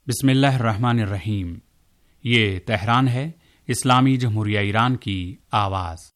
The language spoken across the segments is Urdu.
बिस्मिल्लाहिर्रहमानिर्रहीम। ये तेहरान है, इस्लामी जमहूरिया ईरान की आवाज़।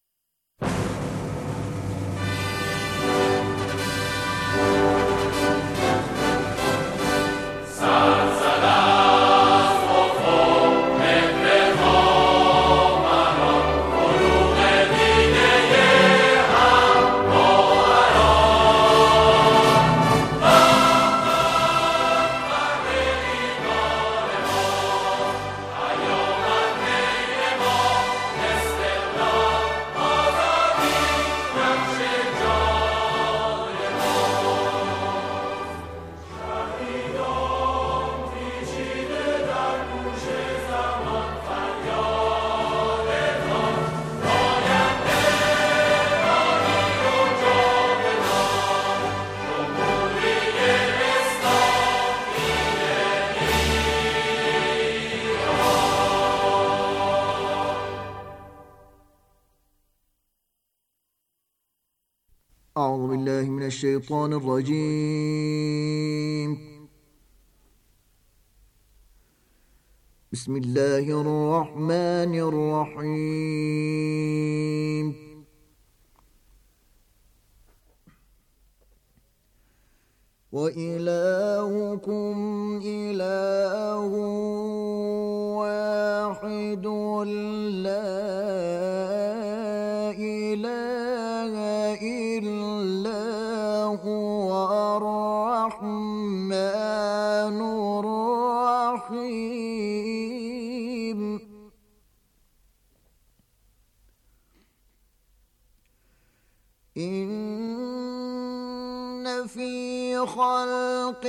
أعوذ بالله من الشيطان الرجيم. بسم الله الرحمن الرحيم. وإلهكم إله واحد لا إله إلا هو الرحمن الرحيم. إن في خلق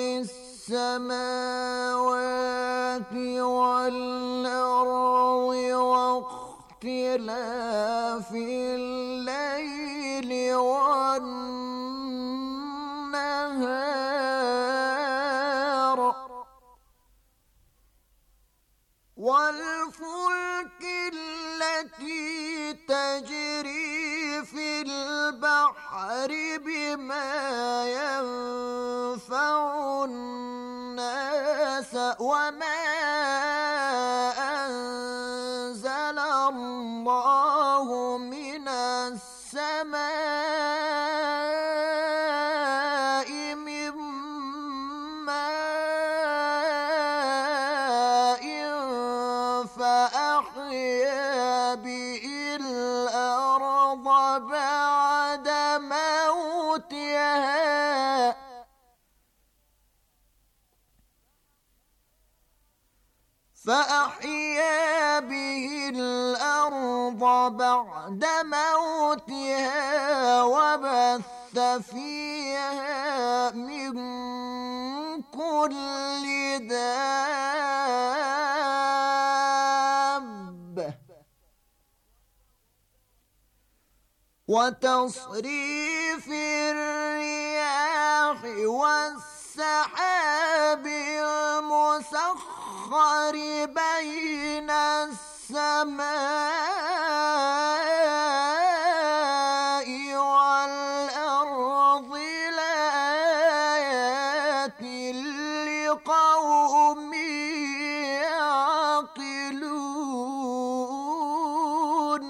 السماوات والأرض واختلاف الليل والنهار والفلك التي تجري في البحر بما ينفع الناس وما أنزل الله من السماء من ماء فأحيا به الأرض بعد موتها وبث فيها من كل دابة وتصريف الرياح والسحاب المسخر بين السماء والأرض لآيات لقوم يعقلون.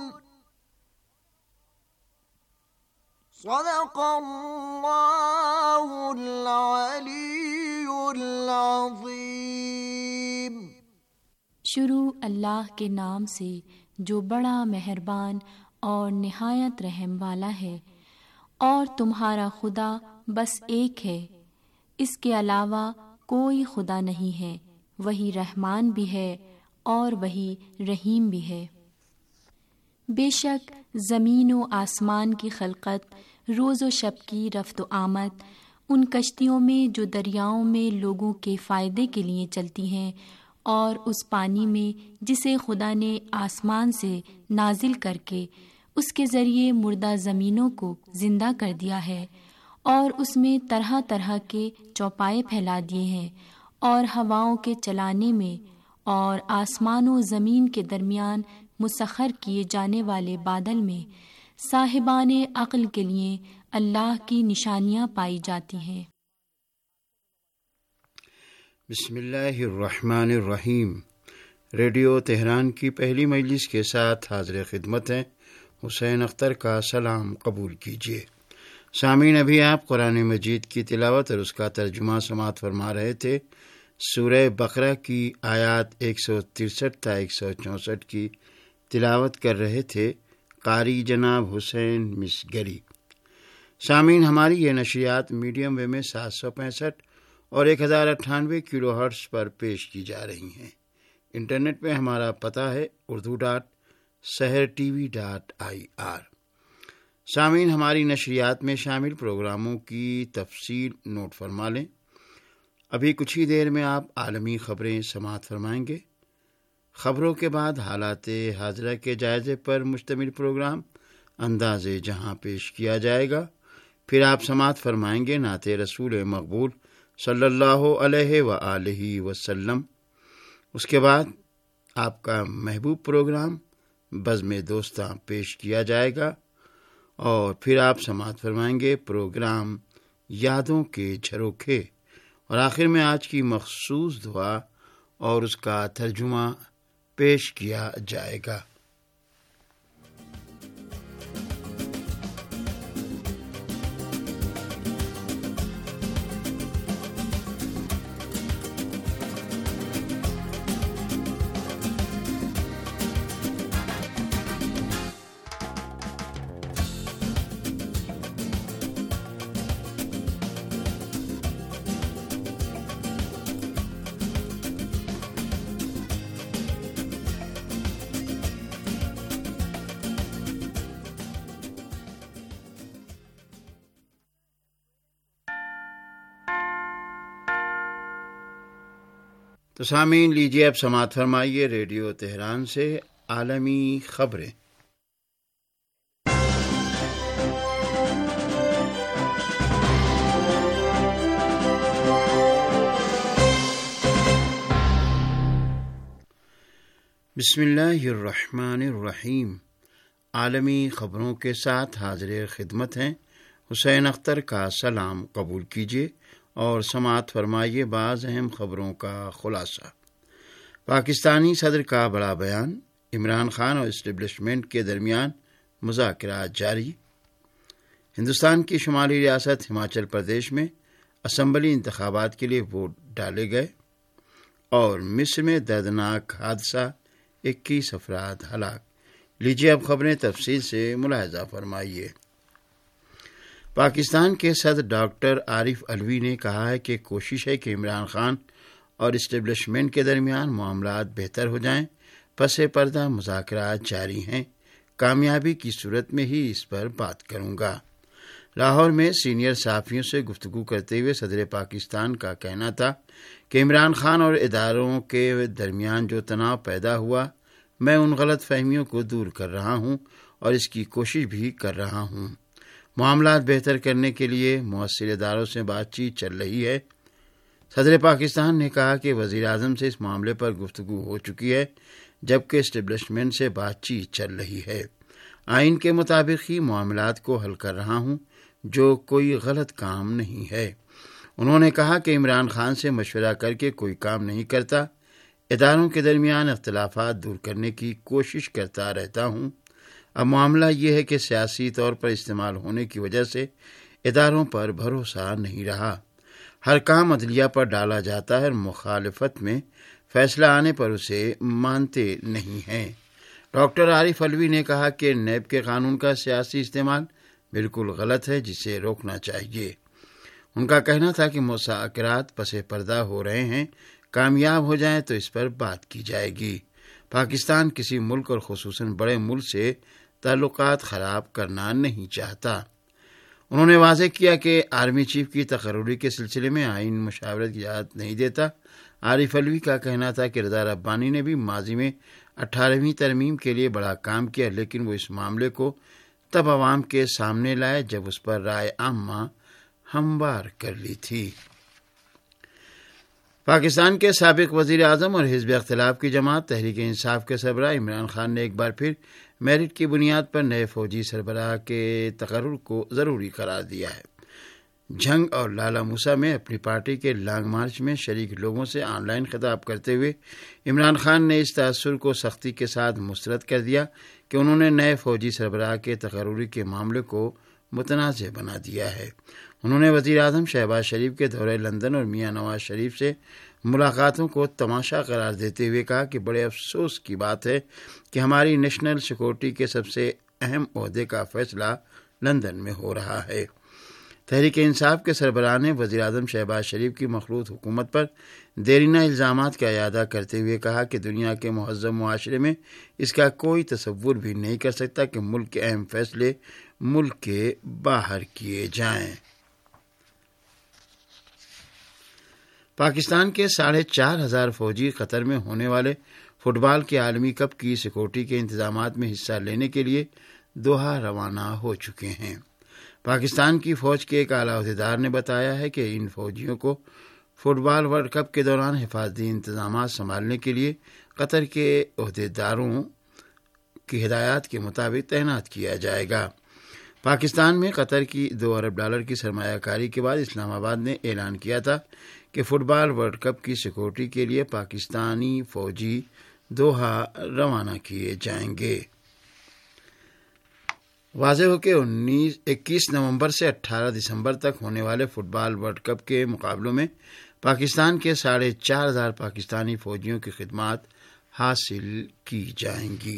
صدق الله العلي العظيم. शुरू अल्लाह के नाम से जो बड़ा मेहरबान और निहायत रहम वाला है। और तुम्हारा खुदा बस एक है, इसके अलावा कोई खुदा नहीं है। वही रहमान भी है और वही रहीम भी है। बेशक ज़मीन व आसमान की खलकत, रोज़ व शब की रफ्त व आमद, उन कश्तियों में जो दरियाओं में लोगों के फ़ायदे के लिए चलती हैं, और उस पानी में जिसे खुदा ने आसमान से नाजिल करके उसके ज़रिए मुर्दा ज़मीनों को ज़िंदा कर दिया है, और उसमें तरह तरह के चौपाए फैला दिए हैं, और हवाओं के चलाने में और आसमान व ज़मीन के दरमियान मुसख्खर किए जाने वाले बादल में साहिबाने अक्ल के लिए अल्लाह की निशानियाँ पाई जाती हैं। بسم اللہ الرحمن الرحیم۔ ریڈیو تہران کی پہلی مجلس کے ساتھ حاضر خدمت ہیں حسین اختر کا سلام قبول کیجیے۔ سامعین، ابھی آپ قرآن مجید کی تلاوت اور اس کا ترجمہ سماعت فرما رہے تھے۔ سورہ بقرہ کی آیات 163 تا 164 کی تلاوت کر رہے تھے قاری جناب حسین مسگری۔ سامعین، ہماری یہ نشریات میڈیم ویو میں 765 اور 1098 کلو ہرٹز پر پیش کی جا رہی ہیں۔ انٹرنیٹ پہ ہمارا پتہ ہے urdu.sehrtv.ir۔ سامعین، ہماری نشریات میں شامل پروگراموں کی تفصیل نوٹ فرما لیں۔ ابھی کچھ ہی دیر میں آپ عالمی خبریں سماعت فرمائیں گے۔ خبروں کے بعد حالات حاضرہ کے جائزے پر مشتمل پروگرام انداز جہاں پیش کیا جائے گا۔ پھر آپ سماعت فرمائیں گے نعت رسول مقبول صلی اللہ علیہ وآلہ وسلم۔ اس کے بعد آپ کا محبوب پروگرام بزم دوستاں پیش کیا جائے گا، اور پھر آپ سماعت فرمائیں گے پروگرام یادوں کے جھروکے، اور آخر میں آج کی مخصوص دعا اور اس کا ترجمہ پیش کیا جائے گا۔ تو سامعین، لیجیے اب سماعت فرمائیے ریڈیو تہران سے عالمی خبریں۔ بسم اللہ الرحمن الرحیم۔ عالمی خبروں کے ساتھ حاضر خدمت ہیں حسین اختر کا سلام قبول کیجیے اور سماعت فرمائیے بعض اہم خبروں کا خلاصہ۔ پاکستانی صدر کا بڑا بیان، عمران خان اور اسٹیبلشمنٹ کے درمیان مذاکرات جاری۔ ہندوستان کی شمالی ریاست ہماچل پردیش میں اسمبلی انتخابات کے لیے ووٹ ڈالے گئے، اور مصر میں دردناک حادثہ، 21 افراد ہلاک۔ لیجیے اب خبریں تفصیل سے ملاحظہ فرمائیے۔ پاکستان کے صدر ڈاکٹر عارف علوی نے کہا ہے کہ کوشش ہے کہ عمران خان اور اسٹیبلشمنٹ کے درمیان معاملات بہتر ہو جائیں۔ پس پردہ مذاکرات جاری ہیں، کامیابی کی صورت میں ہی اس پر بات کروں گا۔ لاہور میں سینئر صحافیوں سے گفتگو کرتے ہوئے صدر پاکستان کا کہنا تھا کہ عمران خان اور اداروں کے درمیان جو تناؤ پیدا ہوا، میں ان غلط فہمیوں کو دور کر رہا ہوں اور اس کی کوشش بھی کر رہا ہوں۔ معاملات بہتر کرنے کے لیے مؤثر اداروں سے بات چیت چل رہی ہے۔ صدر پاکستان نے کہا کہ وزیر اعظم سے اس معاملے پر گفتگو ہو چکی ہے، جبکہ اسٹیبلشمنٹ سے بات چیت چل رہی ہے۔ آئین کے مطابق ہی معاملات کو حل کر رہا ہوں، جو کوئی غلط کام نہیں ہے۔ انہوں نے کہا کہ عمران خان سے مشورہ کر کے کوئی کام نہیں کرتا، اداروں کے درمیان اختلافات دور کرنے کی کوشش کرتا رہتا ہوں۔ اب معاملہ یہ ہے کہ سیاسی طور پر استعمال ہونے کی وجہ سے اداروں پر بھروسہ نہیں رہا۔ ہر کام عدلیہ پر ڈالا جاتا ہے اور مخالفت میں فیصلہ آنے پر اسے مانتے نہیں ہیں۔ ڈاکٹر عارف علوی نے کہا کہ نیب کے قانون کا سیاسی استعمال بالکل غلط ہے، جسے روکنا چاہیے۔ ان کا کہنا تھا کہ مذاکرات پس پردہ ہو رہے ہیں، کامیاب ہو جائیں تو اس پر بات کی جائے گی۔ پاکستان کسی ملک اور خصوصاً بڑے ملک سے تعلقات خراب کرنا نہیں چاہتا۔ انہوں نے واضح کیا کہ آرمی چیف کی تقرری کے سلسلے میں آئین مشاورت کی اجازت نہیں دیتا۔ عارف علوی کا کہنا تھا کہ رضا ربانی نے بھی ماضی میں 18ویں ترمیم کے لیے بڑا کام کیا، لیکن وہ اس معاملے کو تب عوام کے سامنے لائے جب اس پر رائے عامہ ہموار کر لی تھی۔ پاکستان کے سابق وزیر اعظم اور حزب اختلاف کی جماعت تحریک انصاف کے سربراہ عمران خان نے ایک بار پھر میرٹ کی بنیاد پر نئے فوجی سربراہ کے تقرر کو ضروری قرار دیا ہے۔ جھنگ اور لالا موسا میں اپنی پارٹی کے لانگ مارچ میں شریک لوگوں سے آن لائن خطاب کرتے ہوئے عمران خان نے اس تاثر کو سختی کے ساتھ مسترد کر دیا کہ انہوں نے نئے فوجی سربراہ کے تقرری کے معاملے کو متنازع بنا دیا ہے۔ انہوں نے وزیر اعظم شہباز شریف کے دورہ لندن اور میاں نواز شریف سے ملاقاتوں کو تماشا قرار دیتے ہوئے کہا کہ بڑے افسوس کی بات ہے کہ ہماری نیشنل سیکورٹی کے سب سے اہم عہدے کا فیصلہ لندن میں ہو رہا ہے۔ تحریک انصاف کے سربراہ نے وزیر اعظم شہباز شریف کی مخلوط حکومت پر دیرینہ الزامات کا اعادہ کرتے ہوئے کہا کہ دنیا کے مہذب معاشرے میں اس کا کوئی تصور بھی نہیں کر سکتا کہ ملک کے اہم فیصلے ملک کے باہر کیے جائیں۔ پاکستان کے 4,500 فوجی قطر میں ہونے والے فٹ بال کے عالمی کپ کی سیکورٹی کے انتظامات میں حصہ لینے کے لیے دوحہ روانہ ہو چکے ہیں۔ پاکستان کی فوج کے ایک اعلیٰ عہدیدار نے بتایا ہے کہ ان فوجیوں کو فٹ بال ورلڈ کپ کے دوران حفاظتی انتظامات سنبھالنے کے لیے قطر کے عہدیداروں کی ہدایات کے مطابق تعینات کیا جائے گا۔ پاکستان میں قطر کی $2 ارب کی سرمایہ کاری کے بعد اسلام آباد نے اعلان کیا تھا کہ فٹ بال ورلڈ کپ کی سیکورٹی کے لیے پاکستانی فوجی دوحہ روانہ کیے جائیں گے۔ واضح ہو کہ 21 نومبر سے 18 دسمبر تک ہونے والے فٹ بال ورلڈ کپ کے مقابلوں میں پاکستان کے 4,500 پاکستانی فوجیوں کی خدمات حاصل کی جائیں گی۔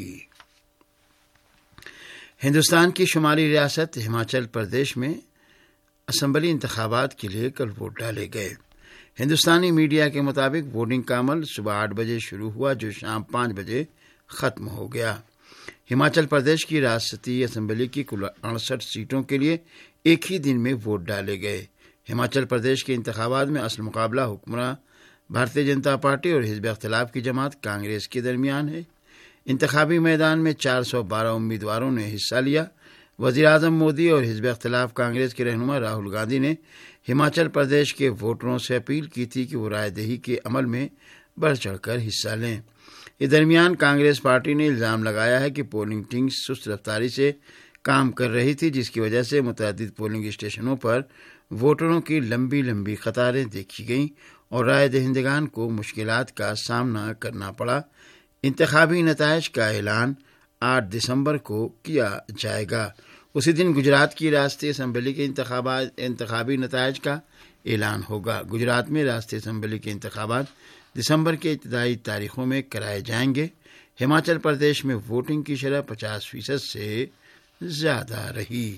ہندوستان کی شمالی ریاست ہماچل پردیش میں اسمبلی انتخابات کے لیے کل ووٹ ڈالے گئے۔ ہندوستانی میڈیا کے مطابق ووٹنگ کا عمل صبح 8 بجے شروع ہوا جو شام 5 بجے ختم ہو گیا۔ ہماچل پردیش کی ریاستی اسمبلی کی کل 68 سیٹوں کے لیے ایک ہی دن میں ووٹ ڈالے گئے۔ ہماچل پردیش کے انتخابات میں اصل مقابلہ حکمراں بھارتیہ جنتا پارٹی اور حزب اختلاف کی جماعت کانگریس کے درمیان ہے۔ انتخابی میدان میں 412 امیدواروں نے حصہ لیا۔ وزیر اعظم مودی اور حزب اختلاف کانگریس کے رہنما راہل گاندھی نے ہماچل پردیش کے ووٹروں سے اپیل کی تھی کہ وہ رائے دہی کے عمل میں بڑھ چڑھ کر حصہ لیں۔ اس درمیان کانگریس پارٹی نے الزام لگایا ہے کہ پولنگ ٹیم سست رفتاری سے کام کر رہی تھی، جس کی وجہ سے متعدد پولنگ اسٹیشنوں پر ووٹروں کی لمبی لمبی قطاریں دیکھی گئیں اور رائے دہندگان کو مشکلات کا سامنا کرنا پڑا۔ انتخابی نتائج کا اعلان 8 دسمبر کو کیا جائے گا۔ اسی دن گجرات کی ریاستی اسمبلی کے انتخابی نتائج کا اعلان ہوگا۔ گجرات میں ریاستی اسمبلی کے انتخابات دسمبر کے ابتدائی تاریخوں میں کرائے جائیں گے۔ ہماچل پردیش میں ووٹنگ کی شرح 50% سے زیادہ رہی۔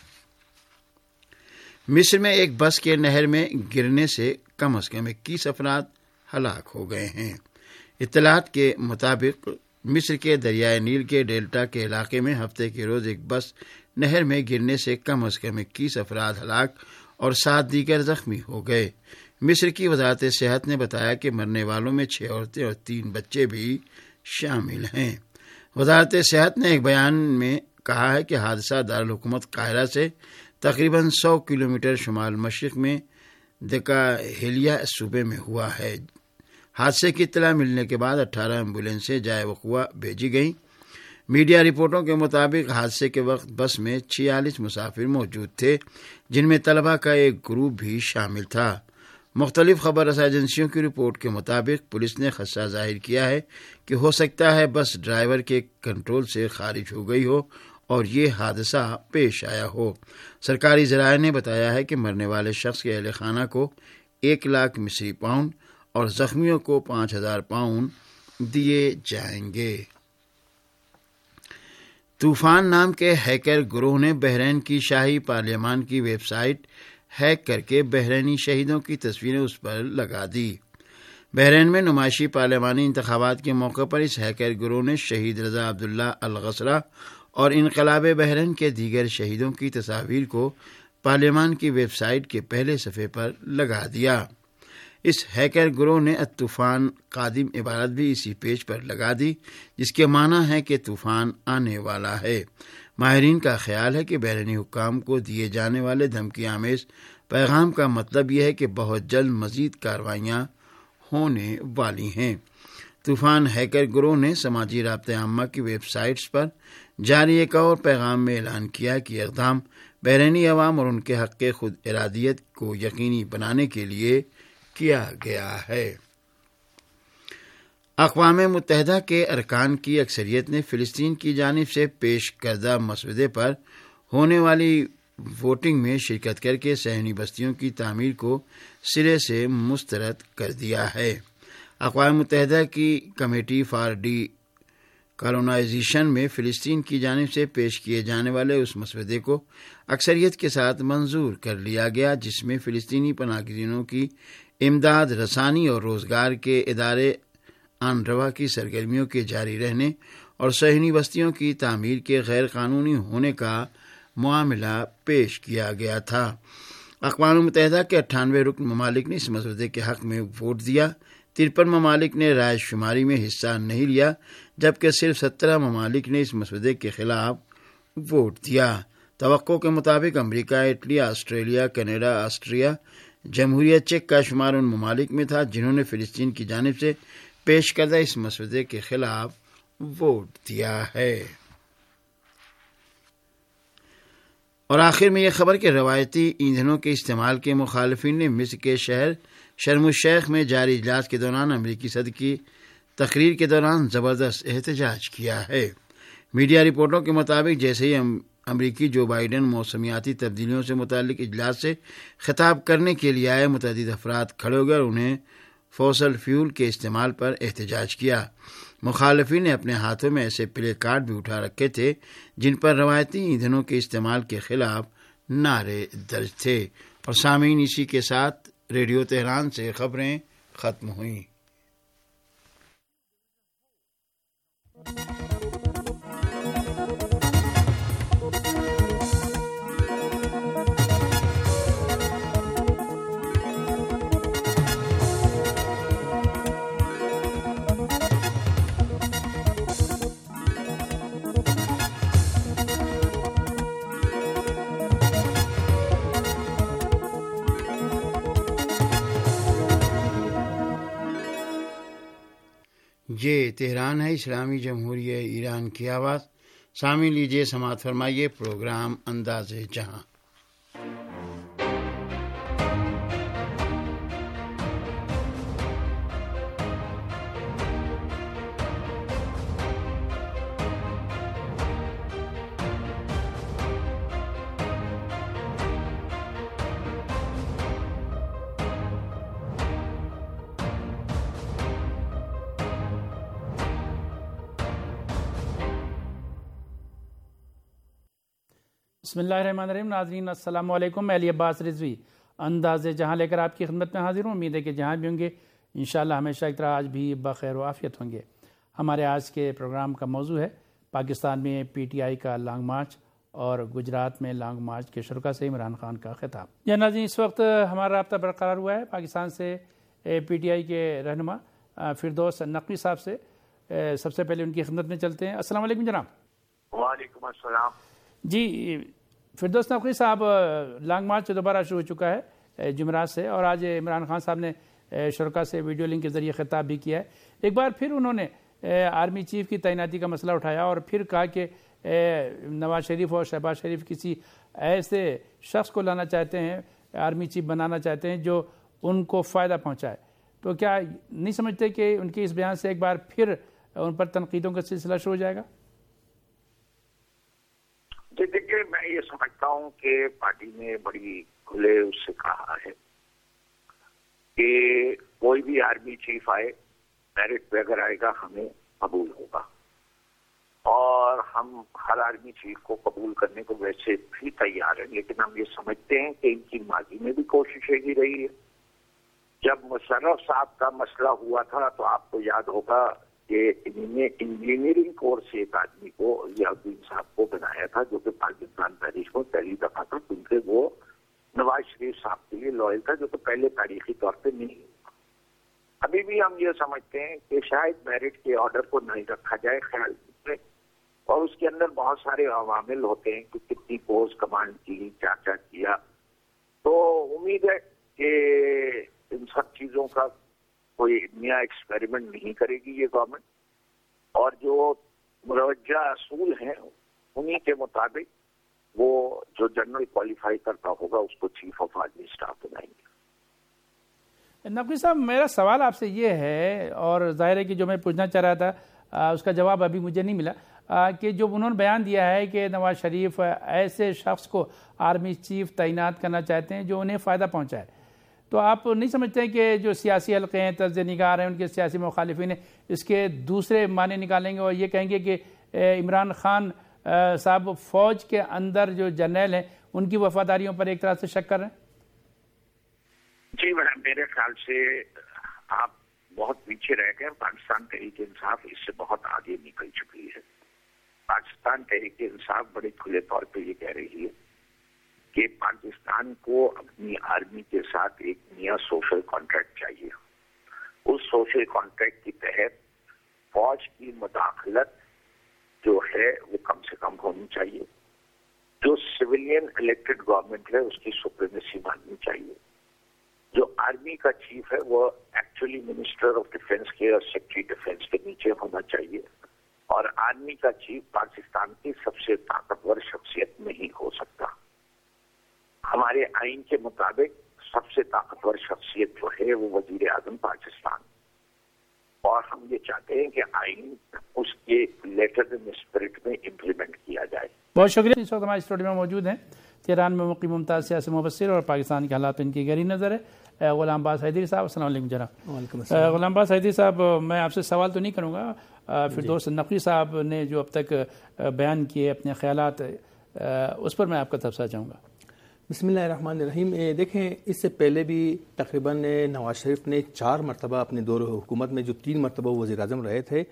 مصر میں ایک بس کے نہر میں گرنے سے کم از کم 21 افراد ہلاک ہو گئے ہیں۔ اطلاعات کے مطابق مصر کے دریائے نیل کے ڈیلٹا کے علاقے میں ہفتے کے روز ایک بس نہر میں گرنے سے کم از کم 21 افراد ہلاک اور 7 دیگر زخمی ہو گئے۔ مصر کی وزارت صحت نے بتایا کہ مرنے والوں میں 6 عورتیں اور 3 بچے بھی شامل ہیں۔ وزارت صحت نے ایک بیان میں کہا ہے کہ حادثہ دارالحکومت قاہرہ سے تقریباً 100 کلومیٹر شمال مشرق میں دکاہیلیا صوبے میں ہوا ہے۔ حادثے کی اطلاع ملنے کے بعد 18 ایمبولینسیں جائے وقوع بھیجی گئیں۔ میڈیا رپورٹوں کے مطابق حادثے کے وقت بس میں 46 مسافر موجود تھے، جن میں طلبہ کا ایک گروپ بھی شامل تھا۔ مختلف خبر رساں ایجنسیوں کی رپورٹ کے مطابق پولیس نے خدشہ ظاہر کیا ہے کہ ہو سکتا ہے بس ڈرائیور کے کنٹرول سے خارج ہو گئی ہو اور یہ حادثہ پیش آیا ہو۔ سرکاری ذرائع نے بتایا ہے کہ مرنے والے شخص کے اہل خانہ کو 1 لاکھ مصری پاؤنڈ اور زخمیوں کو 5,000 پاؤنڈ دیے جائیں گے۔ طوفان نام کے ہیکر گروہ نے بحرین کی شاہی پارلیمان کی ویب سائٹ ہیک کر کے بحرینی شہیدوں کی تصویریں اس پر لگا دی۔ بحرین میں نمائشی پارلیمانی انتخابات کے موقع پر اس ہیکر گروہ نے شہید رضا عبداللہ الغسرہ اور انقلاب بحرین کے دیگر شہیدوں کی تصاویر کو پارلیمان کی ویب سائٹ کے پہلے صفحے پر لگا دیا۔ اس ہیکر گروہ نے الطوفان قادم عبارت بھی اسی پیج پر لگا دی، جس کے معنی ہے کہ طوفان آنے والا ہے۔ ماہرین کا خیال ہے کہ بحرینی حکام کو دیے جانے والے دھمکی آمیز پیغام کا مطلب یہ ہے کہ بہت جلد مزید کارروائیاں ہونے والی ہیں۔ طوفان ہیکر گروہ نے سماجی رابطہ عامہ کی ویب سائٹس پر جاری ایک اور پیغام میں اعلان کیا کہ اقدام بحرینی عوام اور ان کے حق خود ارادیت کو یقینی بنانے کے لیے کیا گیا ہے۔ اقوام متحدہ کے ارکان کی اکثریت نے فلسطین کی جانب سے پیش کردہ مسودے پر ہونے والی ووٹنگ میں شرکت کر کے صہیونی بستیوں کی تعمیر کو سرے سے مسترد کر دیا ہے۔ اقوام متحدہ کی کمیٹی فار ڈی کالونائزیشن میں فلسطین کی جانب سے پیش کیے جانے والے اس مسودے کو اکثریت کے ساتھ منظور کر لیا گیا، جس میں فلسطینی پناہ گزینوں کی امداد رسانی اور روزگار کے ادارے آن روا کی سرگرمیوں کے جاری رہنے اور صہیونی بستیوں کی تعمیر کے غیر قانونی ہونے کا معاملہ پیش کیا گیا تھا۔ اقوام متحدہ کے 98 رکن ممالک نے اس مسودے کے حق میں ووٹ دیا۔ 53 ممالک نے رائے شماری میں حصہ نہیں لیا، جبکہ صرف 17 ممالک نے اس مسودے کے خلاف ووٹ دیا۔ توقع کے مطابق America, Italy, Australia, Canada, Austria, جمہوریہ چیک کا شمار ان ممالک میں تھا جنہوں نے فلسطین کی جانب سے پیش کردہ اس مسودے کے خلاف ووٹ دیا ہے۔ اور آخر میں یہ خبر کہ روایتی ایندھنوں کے استعمال کے مخالفین نے مصر کے شہر شرم الشیخ میں جاری اجلاس کے دوران امریکی صدر کی تقریر کے دوران زبردست احتجاج کیا ہے۔ میڈیا رپورٹوں کے مطابق جیسے ہی امریکی جو بائیڈن موسمیاتی تبدیلیوں سے متعلق اجلاس سے خطاب کرنے کے لیے آئے، متعدد افراد کھڑے ہو گئے اور انہیں فوسل فیول کے استعمال پر احتجاج کیا۔ مخالفین نے اپنے ہاتھوں میں ایسے پلے کارڈ بھی اٹھا رکھے تھے جن پر روایتی ایندھنوں کے استعمال کے خلاف نعرے درج تھے۔ اور سامعین، اسی کے ساتھ ریڈیو تہران سے خبریں ختم ہوئیں۔ یہ تہران ہے، اسلامی جمہوریہ ایران کی آواز۔ سامعین، لیجیے سماعت فرمائیے پروگرام انداز جہاں۔ بسم اللہ الرحمن الرحیم۔ ناظرین السلام علیکم، میں علی عباس رضوی انداز جہاں لے کر آپ کی خدمت میں حاضر ہوں۔ امید ہے کہ جہاں بھی ہوں گے انشاءاللہ ہمیشہ کی طرح آج بھی بخیر و عافیت ہوں گے۔ ہمارے آج کے پروگرام کا موضوع ہے پاکستان میں پی ٹی آئی کا لانگ مارچ اور گجرات میں لانگ مارچ کے شرکا سے عمران خان کا خطاب۔ جی ناظرین، اس وقت ہمارا رابطہ برقرار ہوا ہے پاکستان سے پی ٹی آئی کے رہنما فردوس نقوی صاحب سے۔ سب سے پہلے ان کی خدمت میں چلتے ہیں۔ السلام علیکم جناب۔ وعلیکم السلام۔ جی فردوس نقوی صاحب، لانگ مارچ دوبارہ شروع ہو چکا ہے جمعرات سے، اور آج عمران خان صاحب نے شرکا سے ویڈیو لنک کے ذریعے خطاب بھی کیا ہے۔ ایک بار پھر انہوں نے آرمی چیف کی تعیناتی کا مسئلہ اٹھایا اور پھر کہا کہ نواز شریف اور شہباز شریف کسی ایسے شخص کو لانا چاہتے ہیں، آرمی چیف بنانا چاہتے ہیں جو ان کو فائدہ پہنچائے۔ تو کیا نہیں سمجھتے کہ ان کے اس بیان سے ایک بار پھر ان پر تنقیدوں کا سلسلہ شروع ہو جائے گا؟ جی دیکھیے، میں یہ سمجھتا ہوں کہ پارٹی نے بڑی کھلے اس سے کہا ہے کہ کوئی بھی آرمی چیف آئے، میرٹ پہ اگر آئے گا ہمیں قبول ہوگا، اور ہم ہر آرمی چیف کو قبول کرنے کو ویسے بھی تیار ہیں، لیکن ہم یہ سمجھتے ہیں کہ ان کی ماضی میں بھی کوششیں ہی رہی ہے۔ جب مشرف صاحب کا مسئلہ ہوا تھا تو آپ کو یاد ہوگا کہ انجینئرنگ کورس سے ایک آدمی کو ضیاءالدین صاحب کو بنایا تھا جو کہ پاکستان تاریخ میں پہلی دفعہ تھا، کیونکہ وہ نواز شریف صاحب کے لیے لائل تھا، جو کہ پہلے تاریخی طور پہ نہیں ہوا۔ ابھی بھی ہم یہ سمجھتے ہیں کہ شاید میرٹ کے آرڈر کو نہیں رکھا جائے خیال میں، اور اس کے اندر بہت سارے عوامل ہوتے ہیں کہ کتنی پوسٹ کمانڈ کی، کیا کیا کیا۔ تو امید ہے کہ ان سب چیزوں کا کوئی نیا ایکسپیریمنٹ نہیں کرے گی یہ گورنمنٹ، اور جو مروجہ اصول ہیں انہی کے مطابق وہ جو جنرل کوالیفائی کرتا ہوگا اس کو چیف آف آرمی اسٹاف بنائیں گے۔ نقوی صاحب، میرا سوال آپ سے یہ ہے، اور ظاہر ہے کہ جو میں پوچھنا چاہ رہا تھا اس کا جواب ابھی مجھے نہیں ملا، کہ جو انہوں نے بیان دیا ہے کہ نواز شریف ایسے شخص کو آرمی چیف تعینات کرنا چاہتے ہیں جو انہیں فائدہ پہنچائے، تو آپ نہیں سمجھتے کہ جو سیاسی حلقے ہیں، طرز نگار ہیں، ان کے سیاسی مخالفین ہیں، اس کے دوسرے معنی نکالیں گے اور یہ کہیں گے کہ عمران خان صاحب فوج کے اندر جو جرنیل ہیں ان کی وفاداریوں پر ایک طرح سے شک کر رہے ہیں؟ جی میرے خیال سے آپ بہت پیچھے رہ گئے۔ پاکستان تحریک انصاف اس سے بہت آگے نکل چکی ہے۔ پاکستان تحریک انصاف بڑے کھلے طور پہ یہ کہہ رہی ہے کہ پاکستان کو اپنی آرمی کے ساتھ ایک نیا سوشل کانٹریکٹ چاہیے۔ اس سوشل کانٹریکٹ کے تحت فوج کی مداخلت جو ہے وہ کم سے کم ہونی چاہیے، جو سویلین الیکٹڈ گورنمنٹ ہے اس کی سپریمیسی ماننی چاہیے، جو آرمی کا چیف ہے وہ ایکچولی منسٹر آف ڈیفینس کے اور سیکرٹری ڈیفینس کے نیچے ہونا چاہیے، اور آرمی کا چیف پاکستان کی سب سے طاقتور شخصیت نہیں ہو سکتا۔ ہمارے آئین کے مطابق سب سے طاقتور شخصیت جو ہے وہ وزیر اعظم پاکستان، اور ہم یہ چاہتے ہیں کہ آئین اس کے لیٹر ان اسپرٹ میں امپلیمنٹ کیا جائے۔ بہت شکریہ۔ اس وقت ہمارے اسٹوڈیو میں موجود ہیں تہران میں مقیم ممتاز سیاسی مبصر اور پاکستان کے حالات ان کی گہری نظر ہے، غلام عباس حیدری صاحب۔ السلام علیکم جناب۔ وعلیکم السلام۔ غلام عباس حیدری صاحب، میں آپ سے سوال تو نہیں کروں گا، فردوس نقوی صاحب نے جو اب تک بیان کیے اپنے خیالات، اس پر میں آپ کا تبصرہ چاہوں گا۔ بسم اللہ الرحمن الرحیم۔ دیکھیں، اس سے پہلے بھی تقریباً نواز شریف نے 4 مرتبہ اپنے دور حکومت میں، جو 3 مرتبہ وزیر اعظم رہے تھے،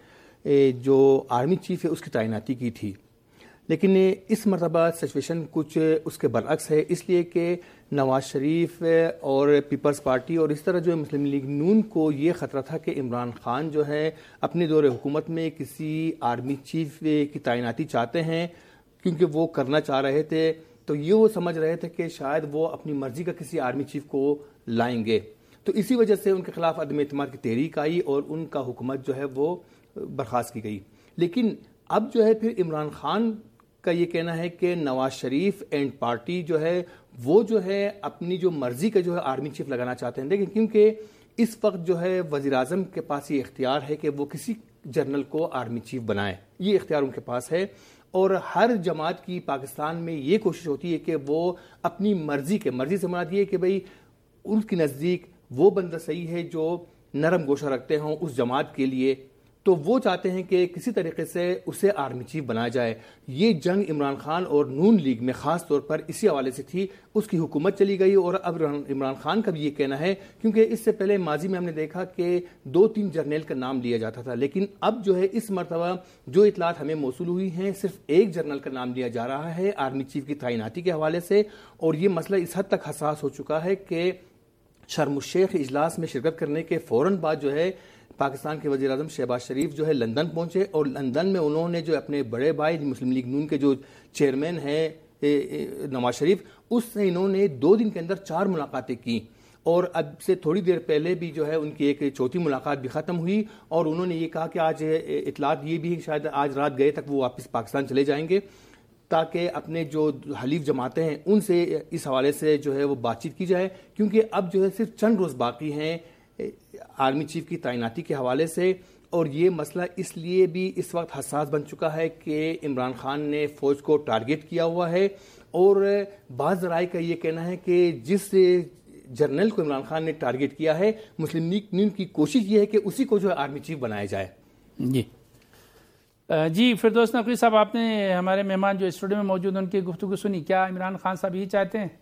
جو آرمی چیف ہے اس کی تعیناتی کی تھی، لیکن اس مرتبہ سچویشن کچھ اس کے برعکس ہے، اس لیے کہ نواز شریف اور پیپلز پارٹی اور اس طرح جو مسلم لیگ نون کو یہ خطرہ تھا کہ عمران خان جو ہے اپنے دور حکومت میں کسی آرمی چیف کی تعیناتی چاہتے ہیں، کیونکہ وہ کرنا چاہ رہے تھے، تو یہ وہ سمجھ رہے تھے کہ شاید وہ اپنی مرضی کا کسی آرمی چیف کو لائیں گے، تو اسی وجہ سے ان کے خلاف عدم اعتماد کی تحریک آئی اور ان کا حکومت جو ہے وہ برخاست کی گئی۔ لیکن اب جو ہے پھر عمران خان کا یہ کہنا ہے کہ نواز شریف اینڈ پارٹی جو ہے وہ جو ہے اپنی جو مرضی کا جو ہے آرمی چیف لگانا چاہتے ہیں، لیکن کیونکہ اس وقت جو ہے وزیر اعظم کے پاس یہ اختیار ہے کہ وہ کسی جنرل کو آرمی چیف بنائے، یہ اختیار ان کے پاس ہے، اور ہر جماعت کی پاکستان میں یہ کوشش ہوتی ہے کہ وہ اپنی مرضی سے مراد یہ کہ بھئی ان کی نزدیک وہ بندہ صحیح ہے جو نرم گوشہ رکھتے ہوں اس جماعت کے لیے، تو وہ چاہتے ہیں کہ کسی طریقے سے اسے آرمی چیف بنایا جائے۔ یہ جنگ عمران خان اور نون لیگ میں خاص طور پر اسی حوالے سے تھی، اس کی حکومت چلی گئی، اور اب عمران خان کا بھی یہ کہنا ہے، کیونکہ اس سے پہلے ماضی میں ہم نے دیکھا کہ 2-3 جرنیل کا نام لیا جاتا تھا، لیکن اب جو ہے اس مرتبہ جو اطلاعات ہمیں موصول ہوئی ہیں صرف ایک جرنیل کا نام لیا جا رہا ہے آرمی چیف کی تعیناتی کے حوالے سے، اور یہ مسئلہ اس حد تک حساس ہو چکا ہے کہ شرم الشیخ اجلاس میں شرکت کرنے کے فوراً بعد جو ہے پاکستان کے وزیر اعظم شہباز شریف جو ہے لندن پہنچے، اور لندن میں انہوں نے جو اپنے بڑے بھائی مسلم لیگ نون کے جو چیئرمین ہیں نواز شریف، اس سے انہوں نے 2 دن کے اندر 4 ملاقاتیں کی، اور اب سے تھوڑی دیر پہلے بھی جو ہے ان کی ایک 4تھی ملاقات بھی ختم ہوئی، اور انہوں نے یہ کہا کہ آج اطلاعات یہ بھی شاید آج رات گئے تک وہ واپس پاکستان چلے جائیں گے، تاکہ اپنے جو حلیف جماعتیں ہیں ان سے اس حوالے سے جو ہے وہ بات چیت کی جائے، کیونکہ اب جو ہے صرف چند روز باقی ہیں آرمی چیف کی تعیناتی کے حوالے سے، اور یہ مسئلہ اس لیے بھی اس وقت حساس بن چکا ہے کہ عمران خان نے فوج کو ٹارگٹ کیا ہوا ہے، اور بعض ذرائع کا یہ کہنا ہے کہ جس جرنل کو عمران خان نے ٹارگٹ کیا ہے مسلم لیگ نون کی کوشش یہ ہے کہ اسی کو جو ہے آرمی چیف بنایا جائے۔ جی فردوس نقوی صاحب، آپ نے ہمارے مہمان جو اسٹوڈیو میں موجود ان کی گفتگو سنی، کیا عمران خان صاحب یہی چاہتے ہیں؟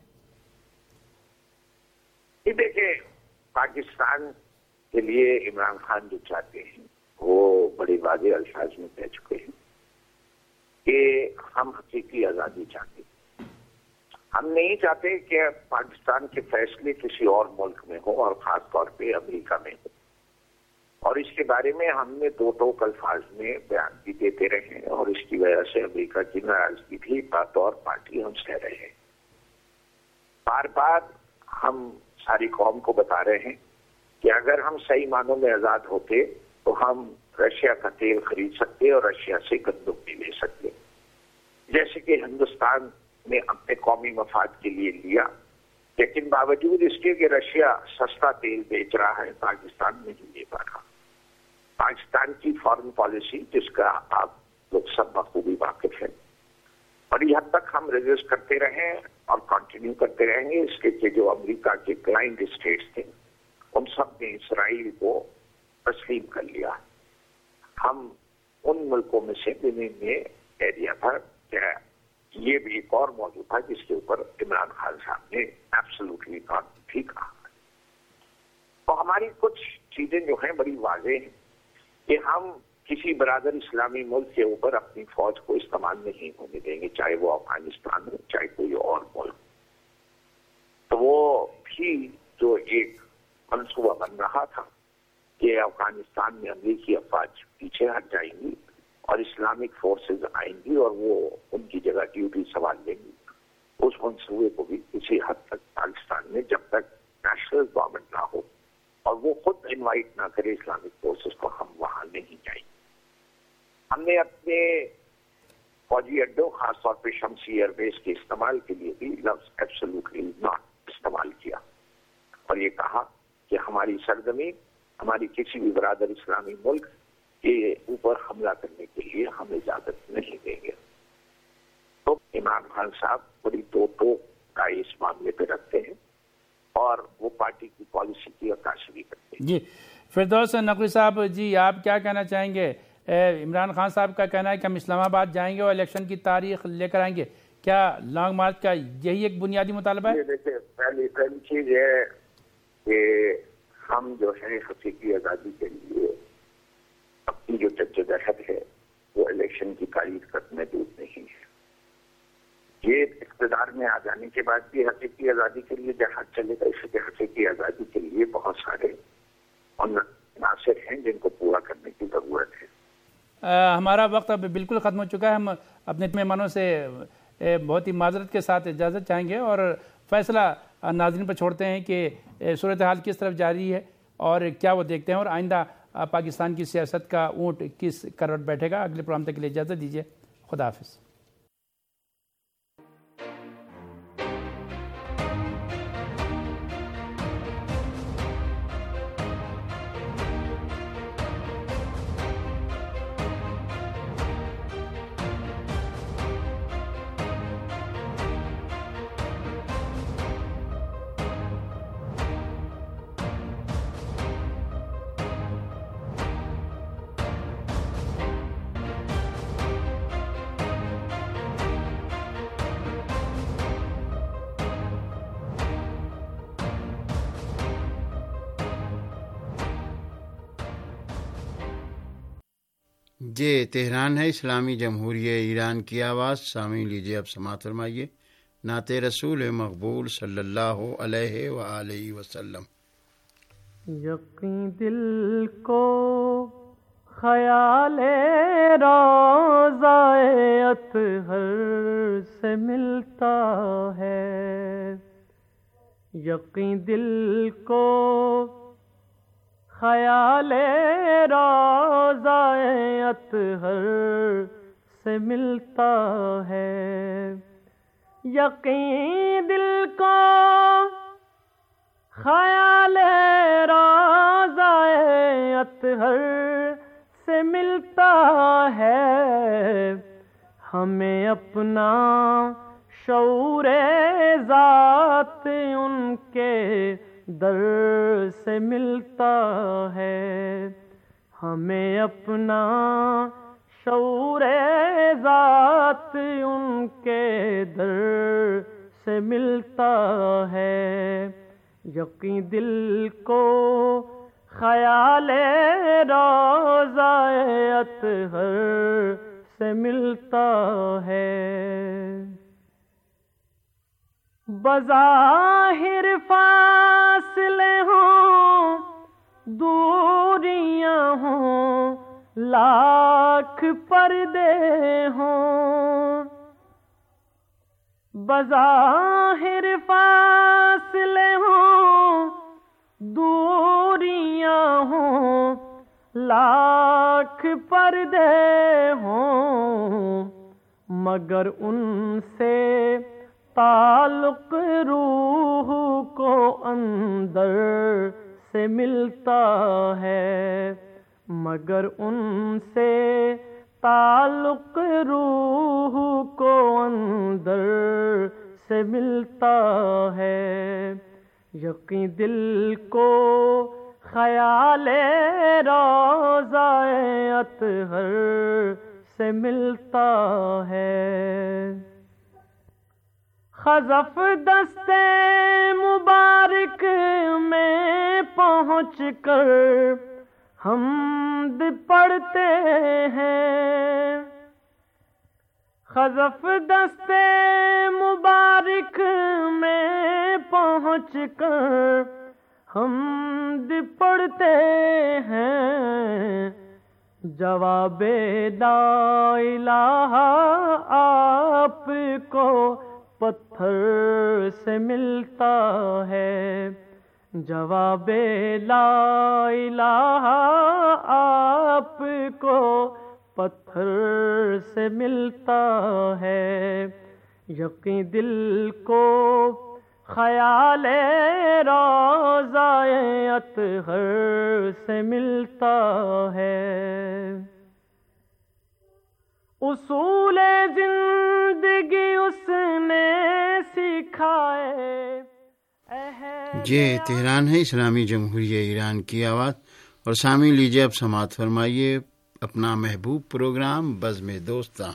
دیکھیں، پاکستان کے لیے عمران خان جو چاہتے ہیں وہ بڑے واضح الفاظ میں کہہ چکے ہیں کہ ہم حقیقی آزادی چاہتے ہیں، ہم نہیں چاہتے کہ پاکستان کے فیصلے کسی اور ملک میں ہو، اور خاص طور پہ امریکہ میں ہو، اور اس کے بارے میں ہم نے 2 ٹوک الفاظ میں بیان بھی دیتے رہے ہیں، اور اس کی وجہ سے امریکہ کی ناراضگی بھی بطور پارٹی ہم سہ رہے ہیں۔ بار بار ہم ساری قوم کو بتا رہے ہیں کہ اگر ہم صحیح معنوں میں آزاد ہوتے تو ہم رشیا کا تیل خرید سکتے اور رشیا سے گندم بھی لے سکتے، جیسے کہ ہندوستان نے اپنے قومی مفاد کے لیے لیا، لیکن باوجود اس کے کہ رشیا سستا تیل بیچ رہا ہے، پاکستان نہیں لے پا رہا۔ پاکستان کی فارن پالیسی جس کا آپ لوگ سب بخوبی واقف ہیں، بڑی حد تک ہم ریزسٹ کرتے رہے اور کنٹینیو کرتے رہیں گے، اس کے کہ جو امریکہ کے کلائنٹ اسٹیٹس تھے ان سب نے اسرائیل کو تسلیم کر لیا۔ ہم ان ملکوں میں سے جنہیں نے کہہ دیا تھا کہ یہ بھی ایک اور موضوع تھا جس کے اوپر عمران خان صاحب نے ایبسولوٹلی ناٹ ٹھیک کہا۔ تو ہماری کچھ چیزیں جو ہیں بڑی واضح ہیں کہ ہم کسی برادر اسلامی ملک کے اوپر اپنی فوج کو استعمال نہیں ہونے دیں گے، چاہے وہ افغانستان ہو چاہے کوئی اور ملک۔ تو وہ بھی جو ایک منصوبہ بن رہا تھا کہ افغانستان میں امریکی افواج پیچھے ہٹ جائیں گی اور اسلامک فورسز آئیں گی اور وہ ان کی جگہ ڈیوٹی سنبھال لیں گی، اس منصوبے کو بھی کسی حد تک پاکستان میں جب تک نیشنل گورنمنٹ نہ ہو اور وہ خود انوائٹ نہ کرے اسلامک فورسز کو، ہم وہاں نہیں جائیں گے۔ ہم نے اپنے فوجی اڈوں خاص طور پہ شمسی ایئر بیس کے استعمال کے لیے بھی لفظ ایبسولوٹلی ناٹ استعمال کیا اور یہ کہا کہ ہماری سرزمین، ہماری کسی بھی برادر اسلامی ملک کے اوپر حملہ کرنے کے لیے ہم اجازت نہیں دیں گے۔ تو عمران خان صاحب بڑی دو ٹوک کا اس معاملے پہ رکھتے ہیں اور وہ پارٹی کی پالیسی کی عکاسی بھی کرتے ہیں۔ جی فردوس نقوی صاحب، جی آپ کیا کہنا چاہیں گے؟ عمران خان صاحب کا کہنا ہے کہ ہم اسلام آباد جائیں گے اور الیکشن کی تاریخ لے کر آئیں گے، کیا لانگ مارچ کا یہی ایک بنیادی مطالبہ ہے؟ دیکھیں، پہلی چیز ہے کہ ہم جو ہے حقیقی آزادی کے لیے اپنی جو جدوجہد ہے وہ الیکشن کی تاریخ تک محدود نہیں ہے۔ یہ اقتدار میں آ جانے کے بعد بھی حقیقی آزادی کے لیے جہاد چلے گا، اس لیے حقیقی آزادی کے لیے بہت سارے عناصر ہیں جن کو پورا کرنے کی ضرورت ہے۔ ہمارا وقت اب بالکل ختم ہو چکا ہے، ہم اپنے مہمانوں سے بہت ہی معذرت کے ساتھ اجازت چاہیں گے اور فیصلہ ناظرین پر چھوڑتے ہیں کہ صورتحال کس طرف جاری ہے اور کیا وہ دیکھتے ہیں اور آئندہ پاکستان کی سیاست کا اونٹ کس کروٹ بیٹھے گا۔ اگلے پروگرام تک کے لیے اجازت دیجیے، خدا حافظ۔ یہ تہران ہے، اسلامی جمہوریہ ایران کی آواز۔ سامعین لیجیے اب سماعت فرمائیے نعت رسول مقبول صلی اللہ علیہ وآلہ وسلم۔ یقین دل کو خیال روضہ اطہر سے ملتا ہے، یقین دل کو خیال روضہ اطہر سے ملتا ہے، یقین دل کو خیال روضہ اطہر سے ملتا ہے، ہمیں اپنا شعور ذات ان کے در سے ملتا ہے، ہمیں اپنا شعور ذات ان کے در سے ملتا ہے، یقین دل کو خیال روضہ اطہر سے ملتا ہے، بظاہر فاصلے ہوں دوریاں ہوں لاکھ پردے ہوں، بظاہر فاصلے ہوں دوریاں ہوں لاکھ پردے ہوں، مگر ان سے تعلق روح کو اندر سے ملتا ہے، مگر ان سے تعلق روح کو اندر سے ملتا ہے، یقین دل کو خیال روضہ اطہر سے ملتا ہے۔ خزف دستے مبارک میں پہنچ کر حمد پڑھتے ہیں، خزف دستے مبارک میں پہنچ کر حمد پڑھتے ہیں، جواب لا الہ آپ کو پتھر سے ملتا ہے، جواب لا الہ آپ کو پتھر سے ملتا ہے، یقین دل کو خیال روضہ اطہر سے ملتا ہے۔ اصول زندگی اس نے سکھائے۔ یہ تہران ہے، اسلامی جمہوریہ ایران کی آواز، اور سامعین لیجیے اب سماعت فرمائیے اپنا محبوب پروگرام بزم دوستاں۔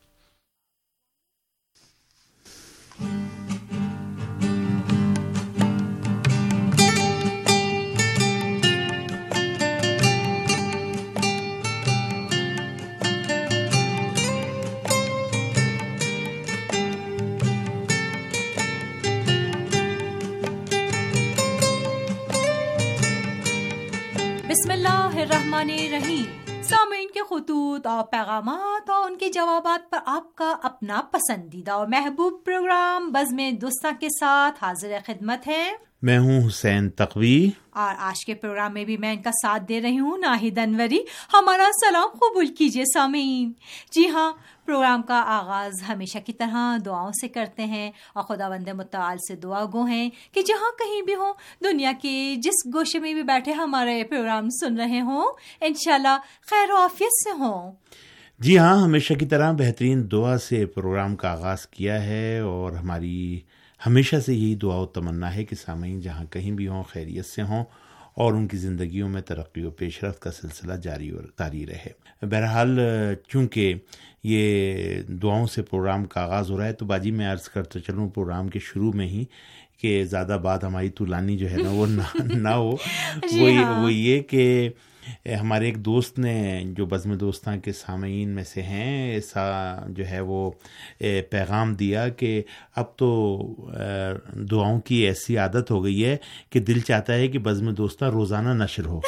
بسم اللہ الرحمن الرحیم۔ سامعین کے خطوط اور پیغامات اور ان کے جوابات پر آپ کا اپنا پسندیدہ اور محبوب پروگرام بزم دوستاں کے ساتھ حاضر خدمت ہے۔ میں ہوں حسین تقوی، اور آج کے پروگرام میں بھی میں ان کا ساتھ دے رہی ہوں ناہید انوری۔ ہمارا سلام قبول کیجیے سامعین۔ جی ہاں، پروگرام کا آغاز ہمیشہ کی طرح دعاؤں سے کرتے ہیں، اور خداوند متعال سے دعا گو ہیں کہ جہاں کہیں بھی ہوں، دنیا کے جس گوشے میں بھی بیٹھے ہمارے پروگرام سن رہے ہوں، انشاءاللہ خیر و عافیت سے ہوں۔ جی ہاں، ہمیشہ کی طرح بہترین دعا سے پروگرام کا آغاز کیا ہے، اور ہماری ہمیشہ سے یہی دعا و تمنا ہے کہ سامعین جہاں کہیں بھی ہوں خیریت سے ہوں، اور ان کی زندگیوں میں ترقی و پیش رفت کا سلسلہ جاری و طاری رہے۔ بہرحال چونکہ یہ دعاؤں سے پروگرام کا آغاز ہو رہا ہے، تو باجی میں عرض کرتا چلوں پروگرام کے شروع میں ہی کہ زیادہ بات ہماری طولانی جو ہے نا وہ نہ ہو۔ وہ یہ کہ ہمارے ایک دوست نے جو بزم دوستاں کے سامعین میں سے ہیں، ایسا جو ہے وہ پیغام دیا کہ اب تو دعاؤں کی ایسی عادت ہو گئی ہے کہ دل چاہتا ہے کہ بزم دوستاں روزانہ نشر ہو۔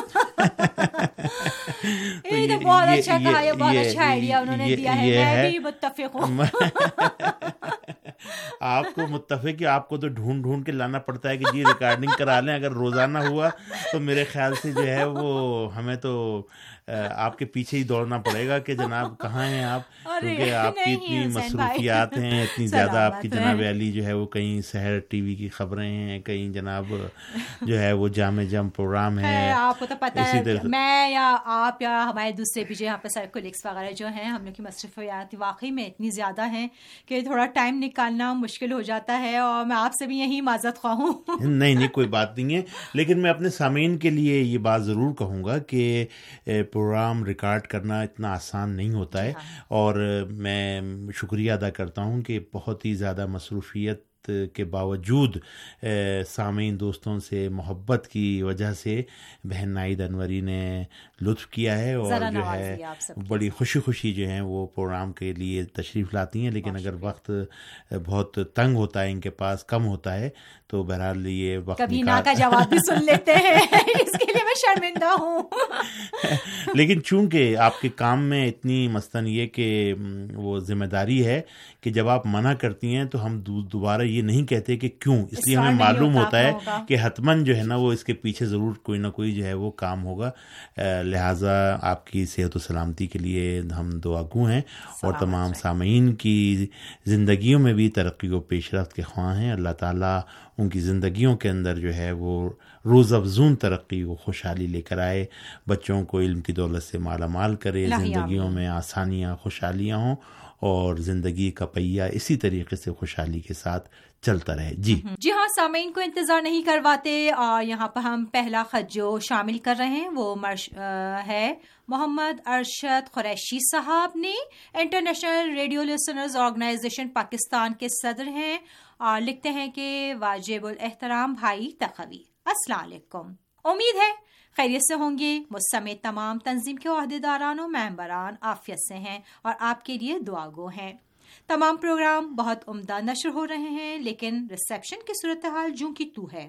یہ تو بہت اچھا کہا، یہ بہت اچھا آئیڈیا انہوں نے دیا ہے، میں بھی متفق ہوں۔ آپ کو متفق ہے، آپ کو تو ڈھونڈ کے لانا پڑتا ہے کہ جی ریکارڈنگ کرا لیں، اگر روزانہ ہوا تو میرے خیال سے جو ہے وہ ہمیں تو آپ کے پیچھے ہی دوڑنا پڑے گا کہ جناب کہاں ہیں آپ، کیونکہ آپ کی اتنی مصروفیات ہیں، اتنی زیادہ آپ کی جناب علی جو ہے وہ کہیں سحر ٹی وی کی خبریں ہیں، کہیں جناب جو ہے وہ جام جم پروگرام ہے۔ آپ کو تو پتہ ہے میں یا آپ یا ہمارے دوسرے بھی جو یہاں پہ سارے کولیگس وغیرہ جو ہیں، ہم لوگ کی مصروفیات واقعی میں اتنی زیادہ ہیں کہ تھوڑا ٹائم نکالنا مشکل ہو جاتا ہے، اور میں آپ سے بھی یہی معذرت خواہ ہوں۔ نہیں کوئی بات نہیں ہے، لیکن میں اپنے سامعین کے لیے یہ بات ضرور کہوں گا کہ پروگرام ریکارڈ کرنا اتنا آسان نہیں ہوتا ہے، اور میں شکریہ ادا کرتا ہوں کہ بہت ہی زیادہ مصروفیت کے باوجود سامعین دوستوں سے محبت کی وجہ سے بہن ناہید انوری نے لطف کیا ہے، اور جو ہے بڑی خوشی جو ہیں وہ پروگرام کے لیے تشریف لاتی ہیں، لیکن اگر وقت بہت تنگ ہوتا ہے، ان کے پاس کم ہوتا ہے، تو بہرحال یہ وقت کبھی نہ کا جواب بھی سن لیتے ہیں، اس کے لیے میں شرمندہ ہوں۔ لیکن چونکہ آپ کے کام میں اتنی مثلاً یہ کہ وہ ذمہ داری ہے کہ جب آپ منع کرتی ہیں تو ہم دوبارہ یہ نہیں کہتے کہ کیوں، اس لیے ہمیں معلوم ہوتا ہے کہ حتماً جو ہے نا وہ اس کے پیچھے ضرور کوئی نہ کوئی جو ہے وہ کام ہوگا. لہٰذا آپ کی صحت و سلامتی کے لیے ہم دعا گو ہیں اور تمام سامعین کی زندگیوں میں بھی ترقی و پیش رفت کے خواہاں ہیں. اللہ تعالیٰ ان کی زندگیوں کے اندر جو ہے وہ روز افزون ترقی و خوشحالی لے کر آئے، بچوں کو علم کی دولت سے مالا مال کرے، زندگیوں میں آسانیاں خوشحالیاں ہوں اور زندگی کا پہیہ اسی طریقے سے خوشحالی کے ساتھ چلتا رہے. جی ہاں، سامعین کو انتظار نہیں کرواتے اور یہاں پر ہم پہلا خط جو شامل کر رہے ہیں وہ ہے محمد ارشد قریشی صاحب نے. International radio listeners organization Pakistan کے صدر ہیں اور لکھتے ہیں کہ واجب الاحترام بھائی تقوی، السلام علیکم. امید ہے خیریت سے ہوں گے. مجھ سمیت تمام تنظیم کے عہدیداران و ممبران عافیت سے ہیں اور آپ کے لیے دعا گو ہیں. تمام پروگرام بہت عمدہ نشر ہو رہے ہیں، لیکن ریسیپشن کی صورتحال جوں کی تو ہے.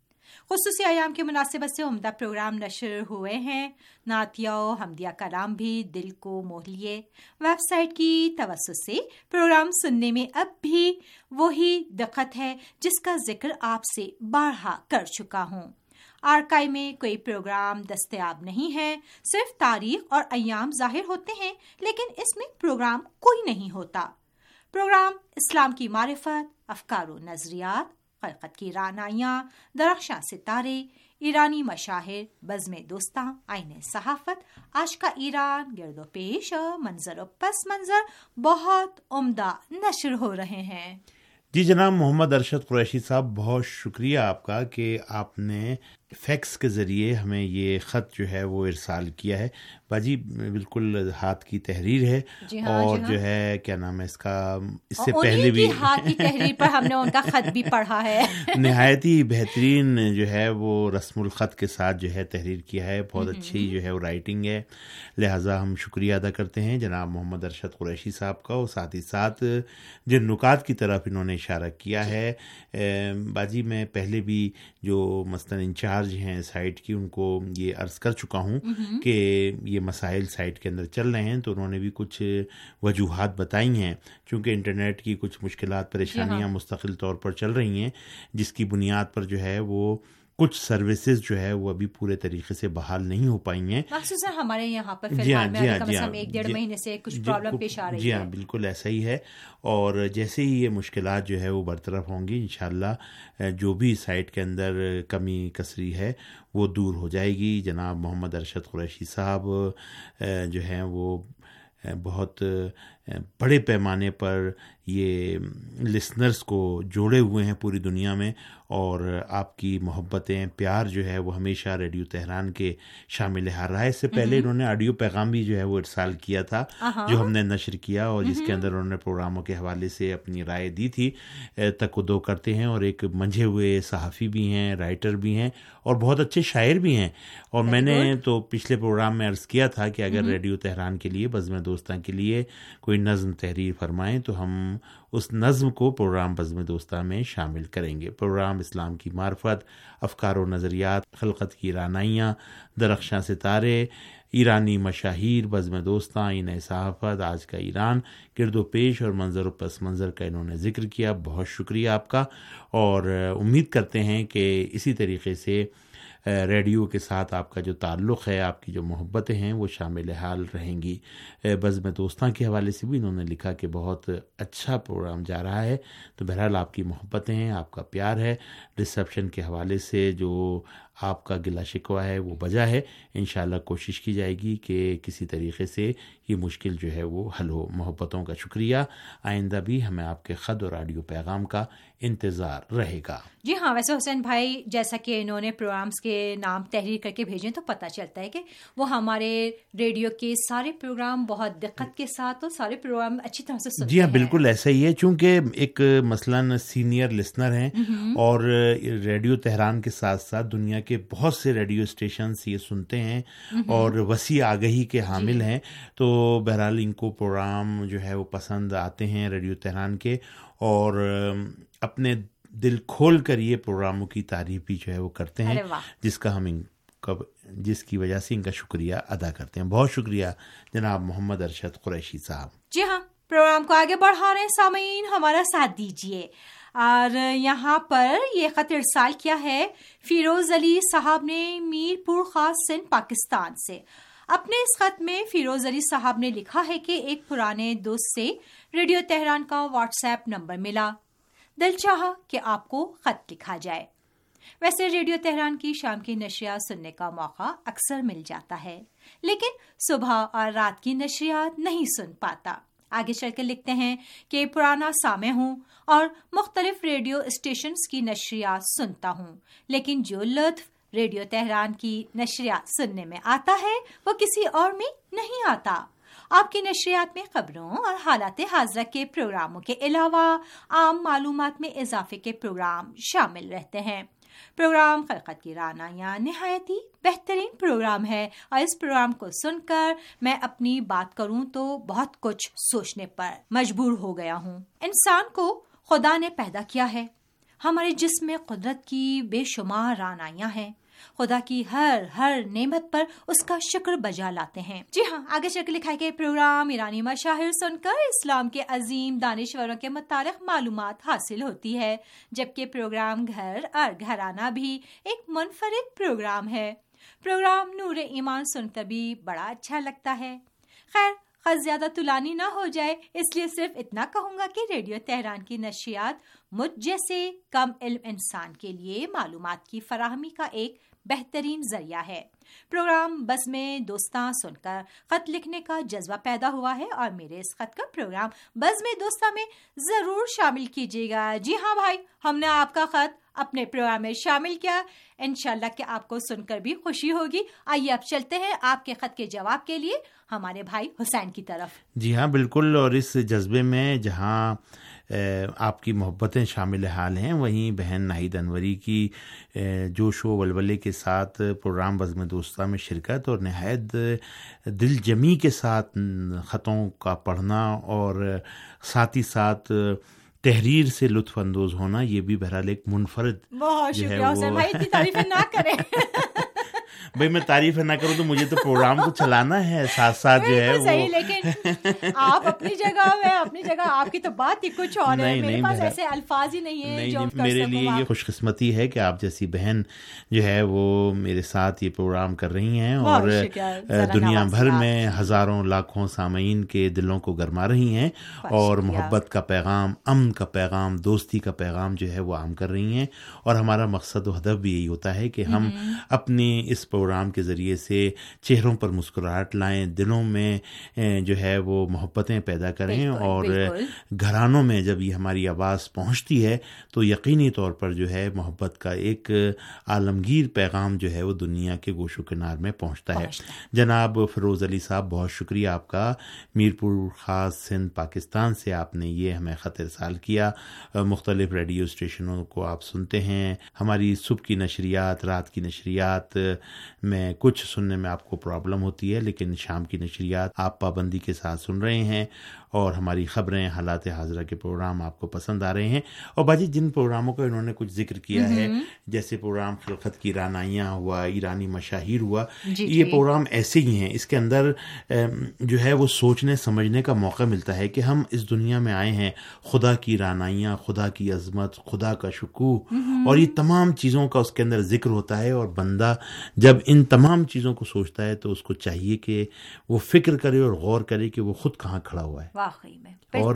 خصوصی ایام کی مناسبت سے عمدہ پروگرام نشر ہوئے ہیں. نعتیہ و حمدیہ کلام بھی دل کو موہ لیے. ویب سائٹ کی توسط سے پروگرام سننے میں اب بھی وہی دقت ہے جس کا ذکر آپ سے بارہا کر چکا ہوں. آرکائیو میں کوئی پروگرام دستیاب نہیں ہے، صرف تاریخ اور ایام ظاہر ہوتے ہیں، لیکن اس میں پروگرام کوئی نہیں ہوتا. پروگرام اسلام کی معرفت، افکار و نظریات، خلقت کی رعنائیاں، درخشاں ستارے، ایرانی مشاہر، بزم دوستاں، آئین صحافت، آج کا ایران، گرد و پیش اور منظر و پس منظر بہت عمدہ نشر ہو رہے ہیں. جی جناب محمد ارشد قریشی صاحب، بہت شکریہ آپ کا کہ آپ نے فیکس کے ذریعے ہمیں یہ خط جو ہے وہ ارسال کیا ہے. باجی بالکل ہاتھ کی تحریر ہے. جی ہاں، اور جی ہاں. جو ہے کیا نام ہے اس کا، اس سے پہلے بھی ہاتھ کی تحریر پر ہم نے ان کا خط بھی پڑھا ہے. نہایت ہی بہترین جو ہے وہ رسم الخط کے ساتھ جو ہے تحریر کیا ہے. بہت اچھی جو ہے وہ رائٹنگ ہے. لہٰذا ہم شکریہ ادا کرتے ہیں جناب محمد ارشد قریشی صاحب کا، اور ساتھ ہی ساتھ جن نکات کی طرف انہوں نے اشارہ کیا ہے. باجی میں پہلے بھی جو مثلاً انچارج ہیں سائٹ کی ان کو یہ عرض کر چکا ہوں کہ یہ مسائل سائٹ کے اندر چل رہے ہیں، تو انہوں نے بھی کچھ وجوہات بتائی ہیں. چونکہ انٹرنیٹ کی کچھ مشکلات پریشانیاں مستقل طور پر چل رہی ہیں، جس کی بنیاد پر جو ہے وہ کچھ سروسز جو ہے وہ ابھی پورے طریقے سے بحال نہیں ہو پائی ہیں. مخصوصاً ہمارے یہاں پر فی الحال میں کم از کم 1-1.5 مہینے سے کچھ پرابلم پیش آ رہی ہے. جی ہاں، بالکل ایسا ہی ہے. اور جیسے ہی یہ مشکلات جو ہے وہ برطرف ہوں گی، انشاءاللہ جو بھی سائٹ کے اندر کمی کسری ہے وہ دور ہو جائے گی. جناب محمد ارشد قریشی صاحب جو ہیں وہ بہت بڑے پیمانے پر یہ لسنرز کو جوڑے ہوئے ہیں پوری دنیا میں، اور آپ کی محبتیں، پیار جو ہے وہ ہمیشہ ریڈیو تہران کے شامل حال رہا ہے. اس سے پہلے انہوں نے آڈیو پیغام بھی جو ہے وہ ارسال کیا تھا جو ہم نے نشر کیا، اور جس کے اندر انہوں نے پروگراموں کے حوالے سے اپنی رائے دی تھی. تک و دو کرتے ہیں اور ایک منجھے ہوئے صحافی بھی ہیں، رائٹر بھی ہیں اور بہت اچھے شاعر بھی ہیں. اور میں نے تو پچھلے پروگرام میں عرض کیا تھا کہ اگر ریڈیو تہران کے لیے، بزم دوستاں کے لیے کوئی نظم تحریر فرمائیں تو ہم اس نظم کو پروگرام بزم دوستاں میں شامل کریں گے. پروگرام اسلام کی معرفت، افکار و نظریات، خلقت کی رعنائیاں، درخشاں ستارے، ایرانی مشاہیر، بزم دوستاں، آئین صحافت، آج کا ایران، گرد و پیش اور منظر و پس منظر کا انہوں نے ذکر کیا. بہت شکریہ آپ کا، اور امید کرتے ہیں کہ اسی طریقے سے ریڈیو کے ساتھ آپ کا جو تعلق ہے، آپ کی جو محبتیں ہیں وہ شامل حال رہیں گی. بزم دوستاں کے حوالے سے بھی انہوں نے لکھا کہ بہت اچھا پروگرام جا رہا ہے. تو بہرحال آپ کی محبتیں ہیں، آپ کا پیار ہے. ریسیپشن کے حوالے سے جو آپ کا گلہ شکوہ ہے وہ بجا ہے. انشاءاللہ کوشش کی جائے گی کہ کسی طریقے سے یہ مشکل جو ہے وہ حل ہو. محبتوں کا شکریہ. آئندہ بھی ہمیں آپ کے خط اور آڈیو پیغام کا انتظار رہے گا. جی ہاں، ویسے حسین بھائی جیسا کہ انہوں نے پروگرامز کے نام تحریر کر کے بھیجیں تو پتہ چلتا ہے کہ وہ ہمارے ریڈیو کے سارے پروگرام بہت دقت کے ساتھ اور سارے پروگرام اچھی طرح سے سنتے ہیں. جی ہاں، بالکل ایسا ہی ہے. چونکہ ایک مثلاً سینئر لسنر ہیں اور ریڈیو تہران کے ساتھ ساتھ دنیا کے بہت سے ریڈیو اسٹیشنز یہ سنتے ہیں اور وسیع آگہی کے حامل ہیں. تو بہرحال ان کو پروگرام جو ہے وہ پسند آتے ہیں ریڈیو تہران کے، اور اپنے دل کھول کر یہ پروگراموں کی تعریف بھی جو ہے وہ کرتے ہیں، جس کا ہم جس کی وجہ سے ان کا شکریہ ادا کرتے ہیں. بہت شکریہ جناب محمد ارشد قریشی صاحب. جی ہاں، پروگرام کو آگے بڑھا رہے ہیں. سامعین ہمارا ساتھ دیجیے. اور یہاں پر یہ خط ارسال کیا ہے فیروز علی صاحب نے میر پور خاص سندھ پاکستان سے۔ اپنے اس خط میں فیروز علی صاحب نے لکھا ہے کہ ایک پرانے دوست سے ریڈیو تہران کا واٹس ایپ نمبر ملا، دل چاہا کہ آپ کو خط لکھا جائے۔ ویسے ریڈیو تہران کی شام کی نشریات سننے کا موقع اکثر مل جاتا ہے، لیکن صبح اور رات کی نشریات نہیں سن پاتا۔ آگے چل کے لکھتے ہیں کہ پرانا سامع ہوں اور مختلف ریڈیو اسٹیشنز کی نشریات سنتا ہوں، لیکن جو لطف ریڈیو تہران کی نشریات سننے میں آتا ہے وہ کسی اور میں نہیں آتا۔ آپ کی نشریات میں خبروں اور حالات حاضرہ کے پروگراموں کے علاوہ عام معلومات میں اضافے کے پروگرام شامل رہتے ہیں۔ پروگرام خلقت کی رانائیاں نہایت ہی بہترین پروگرام ہے، اور اس پروگرام کو سن کر میں اپنی بات کروں تو بہت کچھ سوچنے پر مجبور ہو گیا ہوں۔ انسان کو خدا نے پیدا کیا ہے، ہمارے جسم میں قدرت کی بے شمار رانائیاں ہیں، خدا کی ہر نعمت پر اس کا شکر بجا لاتے ہیں۔ جی ہاں، آگے چل کے لکھا ہے کہ پروگرام ایرانی مشاہیر سن کر اسلام کے عظیم دانشوروں کے متعلق معلومات حاصل ہوتی ہے، جبکہ پروگرام گھر اور گھرانہ بھی ایک منفرد پروگرام ہے۔ پروگرام نور ایمان سن کر بھی بڑا اچھا لگتا ہے۔ خیر، خط زیادہ طولانی نہ ہو جائے، اس لیے صرف اتنا کہوں گا کہ ریڈیو تہران کی نشریات مجھ جیسے کم علم انسان کے لیے معلومات کی فراہمی کا ایک بہترین ذریعہ ہے۔ پروگرام بس میں دوستاں سن کر خط لکھنے کا جذبہ پیدا ہوا ہے، اور میرے اس خط کا پروگرام بس میں دوستاں میں ضرور شامل کیجیے گا۔ جی ہاں بھائی، ہم نے آپ کا خط اپنے پروگرام میں شامل کیا، انشاءاللہ کہ آپ کو سن کر بھی خوشی ہوگی۔ آئیے اب چلتے ہیں آپ کے خط کے جواب کے لیے ہمارے بھائی حسین کی طرف۔ جی ہاں بالکل، اور اس جذبے میں جہاں آپ کی محبتیں شامل حال ہیں، وہیں بہن ناہید انوری کی جوش و ولولے کے ساتھ پروگرام بزم دوستہ میں شرکت اور نہایت دل جمی کے ساتھ خطوں کا پڑھنا اور ساتھ ہی ساتھ تحریر سے لطف اندوز ہونا، یہ بھی بہرحال ایک منفرد بہت شکریہ حسین بھائی، اتنی تعریفیں نہ کریں۔ بھائی میں تعریف نہ کروں تو مجھے تو پروگرام کو چلانا ہے، ساتھ ساتھ جو ہے وہ صحیح، لیکن آپ اپنی جگہ میں اپنی جگہ، آپ کی تو بات ہی کچھ اور ہے، میرے پاس ایسے الفاظ ہی نہیں ہیں جو میرے لیے یہ خوش قسمتی ہے کہ آپ جیسی بہن جو ہے وہ میرے ساتھ یہ پروگرام کر رہی ہیں اور دنیا بھر میں ہزاروں لاکھوں سامعین کے دلوں کو گرما رہی ہیں، اور محبت کا پیغام، امن کا پیغام، دوستی کا پیغام جو ہے وہ عام کر رہی ہیں۔ اور ہمارا مقصد و ہدف بھی یہی ہوتا ہے کہ ہم اپنی اس پروگرام کے ذریعے سے چہروں پر مسکراہٹ لائیں، دلوں میں جو ہے وہ محبتیں پیدا کریں، اور گھرانوں میں جب یہ ہماری آواز پہنچتی ہے تو یقینی طور پر جو ہے محبت کا ایک عالمگیر پیغام جو ہے وہ دنیا کے گوش و کنار میں پہنچتا ہے۔ جناب فیروز علی صاحب، بہت شکریہ آپ کا، میر پور خاص سندھ پاکستان سے آپ نے یہ ہمیں خط ارسال کیا۔ مختلف ریڈیو اسٹیشنوں کو آپ سنتے ہیں، ہماری صبح کی نشریات، رات کی نشریات میں کچھ سننے میں آپ کو پرابلم ہوتی ہے، لیکن شام کی نشریات آپ پابندی کے ساتھ سن رہے ہیں، اور ہماری خبریں، حالات حاضرہ کے پروگرام آپ کو پسند آ رہے ہیں۔ اور باجی جن پروگراموں کا انہوں نے کچھ ذکر کیا ہے، جیسے پروگرام خلقت کی رانائیاں ہوا، ایرانی مشاہیر ہوا، یہ پروگرام ایسے ہی ہیں، اس کے اندر جو ہے وہ سوچنے سمجھنے کا موقع ملتا ہے کہ ہم اس دنیا میں آئے ہیں، خدا کی رانائیاں، خدا کی عظمت، خدا کا شکوہ، اور یہ تمام چیزوں کا اس کے اندر ذکر ہوتا ہے، اور بندہ جب ان تمام چیزوں کو سوچتا ہے تو اس کو چاہیے کہ وہ فکر کرے اور غور کرے کہ وہ خود کہاں کھڑا ہوا ہے، واقعی میں اور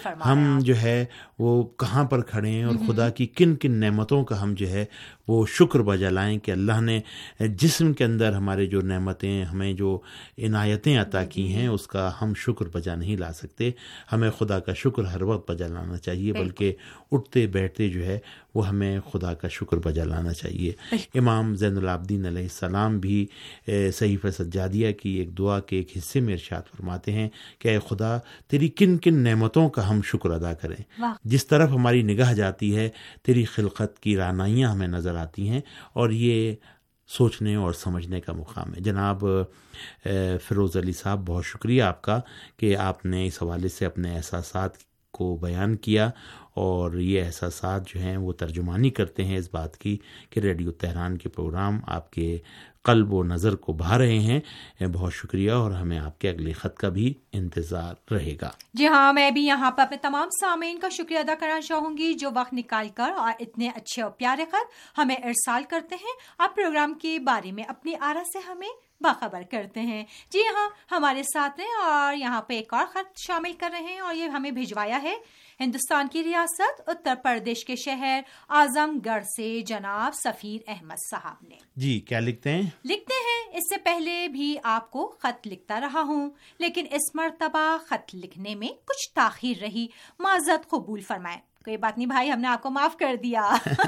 ہم جو ہے وہ کہاں پر کھڑے ہیں، اور خدا کی کن کن نعمتوں کا ہم جو ہے وہ شکر بجا لائیں کہ اللہ نے جسم کے اندر ہمارے جو نعمتیں، ہمیں جو عنایتیں عطا کی ہیں، اس کا ہم شکر بجا نہیں لا سکتے۔ ہمیں خدا کا شکر ہر وقت بجا لانا چاہیے، بلکہ اٹھتے بیٹھتے جو ہے وہ ہمیں خدا کا شکر بجا لانا چاہیے۔ امام زین العابدین علیہ السلام بھی صحیفہ سجادیہ کی ایک دعا کے ایک حصے میں ارشاد فرماتے ہیں کہ اے خدا، تیری کن کن نعمتوں کا ہم شکر ادا کریں، جس طرف ہماری نگاہ جاتی ہے تیری خلقت کی رانائیاں ہمیں نظر آتی ہیں، اور یہ سوچنے اور سمجھنے کا مقام ہے۔ جناب فیروز علی صاحب، بہت شکریہ آپ کا کہ آپ نے اس حوالے سے اپنے احساسات کو بیان کیا، اور یہ احساسات جو ہیں وہ ترجمانی کرتے ہیں اس بات کی کہ ریڈیو تہران کے پروگرام آپ کے قلب و نظر کو بھا رہے ہیں۔ بہت شکریہ، اور ہمیں آپ کے اگلے خط کا بھی انتظار رہے گا۔ جی ہاں، میں بھی یہاں پر اپنے تمام سامعین کا شکریہ ادا کرنا چاہوں گی جو وقت نکال کر اور اتنے اچھے اور پیارے خط ہمیں ارسال کرتے ہیں، آپ پروگرام کے بارے میں اپنی آرا سے ہمیں باخبر کرتے ہیں۔ جی ہاں، ہمارے ساتھ ہیں اور یہاں پہ ایک اور خط شامل کر رہے ہیں، اور یہ ہمیں بھجوایا ہے ہندوستان کی ریاست اتر پردیش کے شہر اعظم گڑھ سے جناب سفیر احمد صاحب نے۔ جی کیا لکھتے ہیں؟ لکھتے ہیں، اس سے پہلے بھی آپ کو خط لکھتا رہا ہوں، لیکن اس مرتبہ خط لکھنے میں کچھ تاخیر رہی، معذرت قبول فرمائیں۔ کوئی بات نہیں بھائی، ہم نے آپ کو معاف کر دیا۔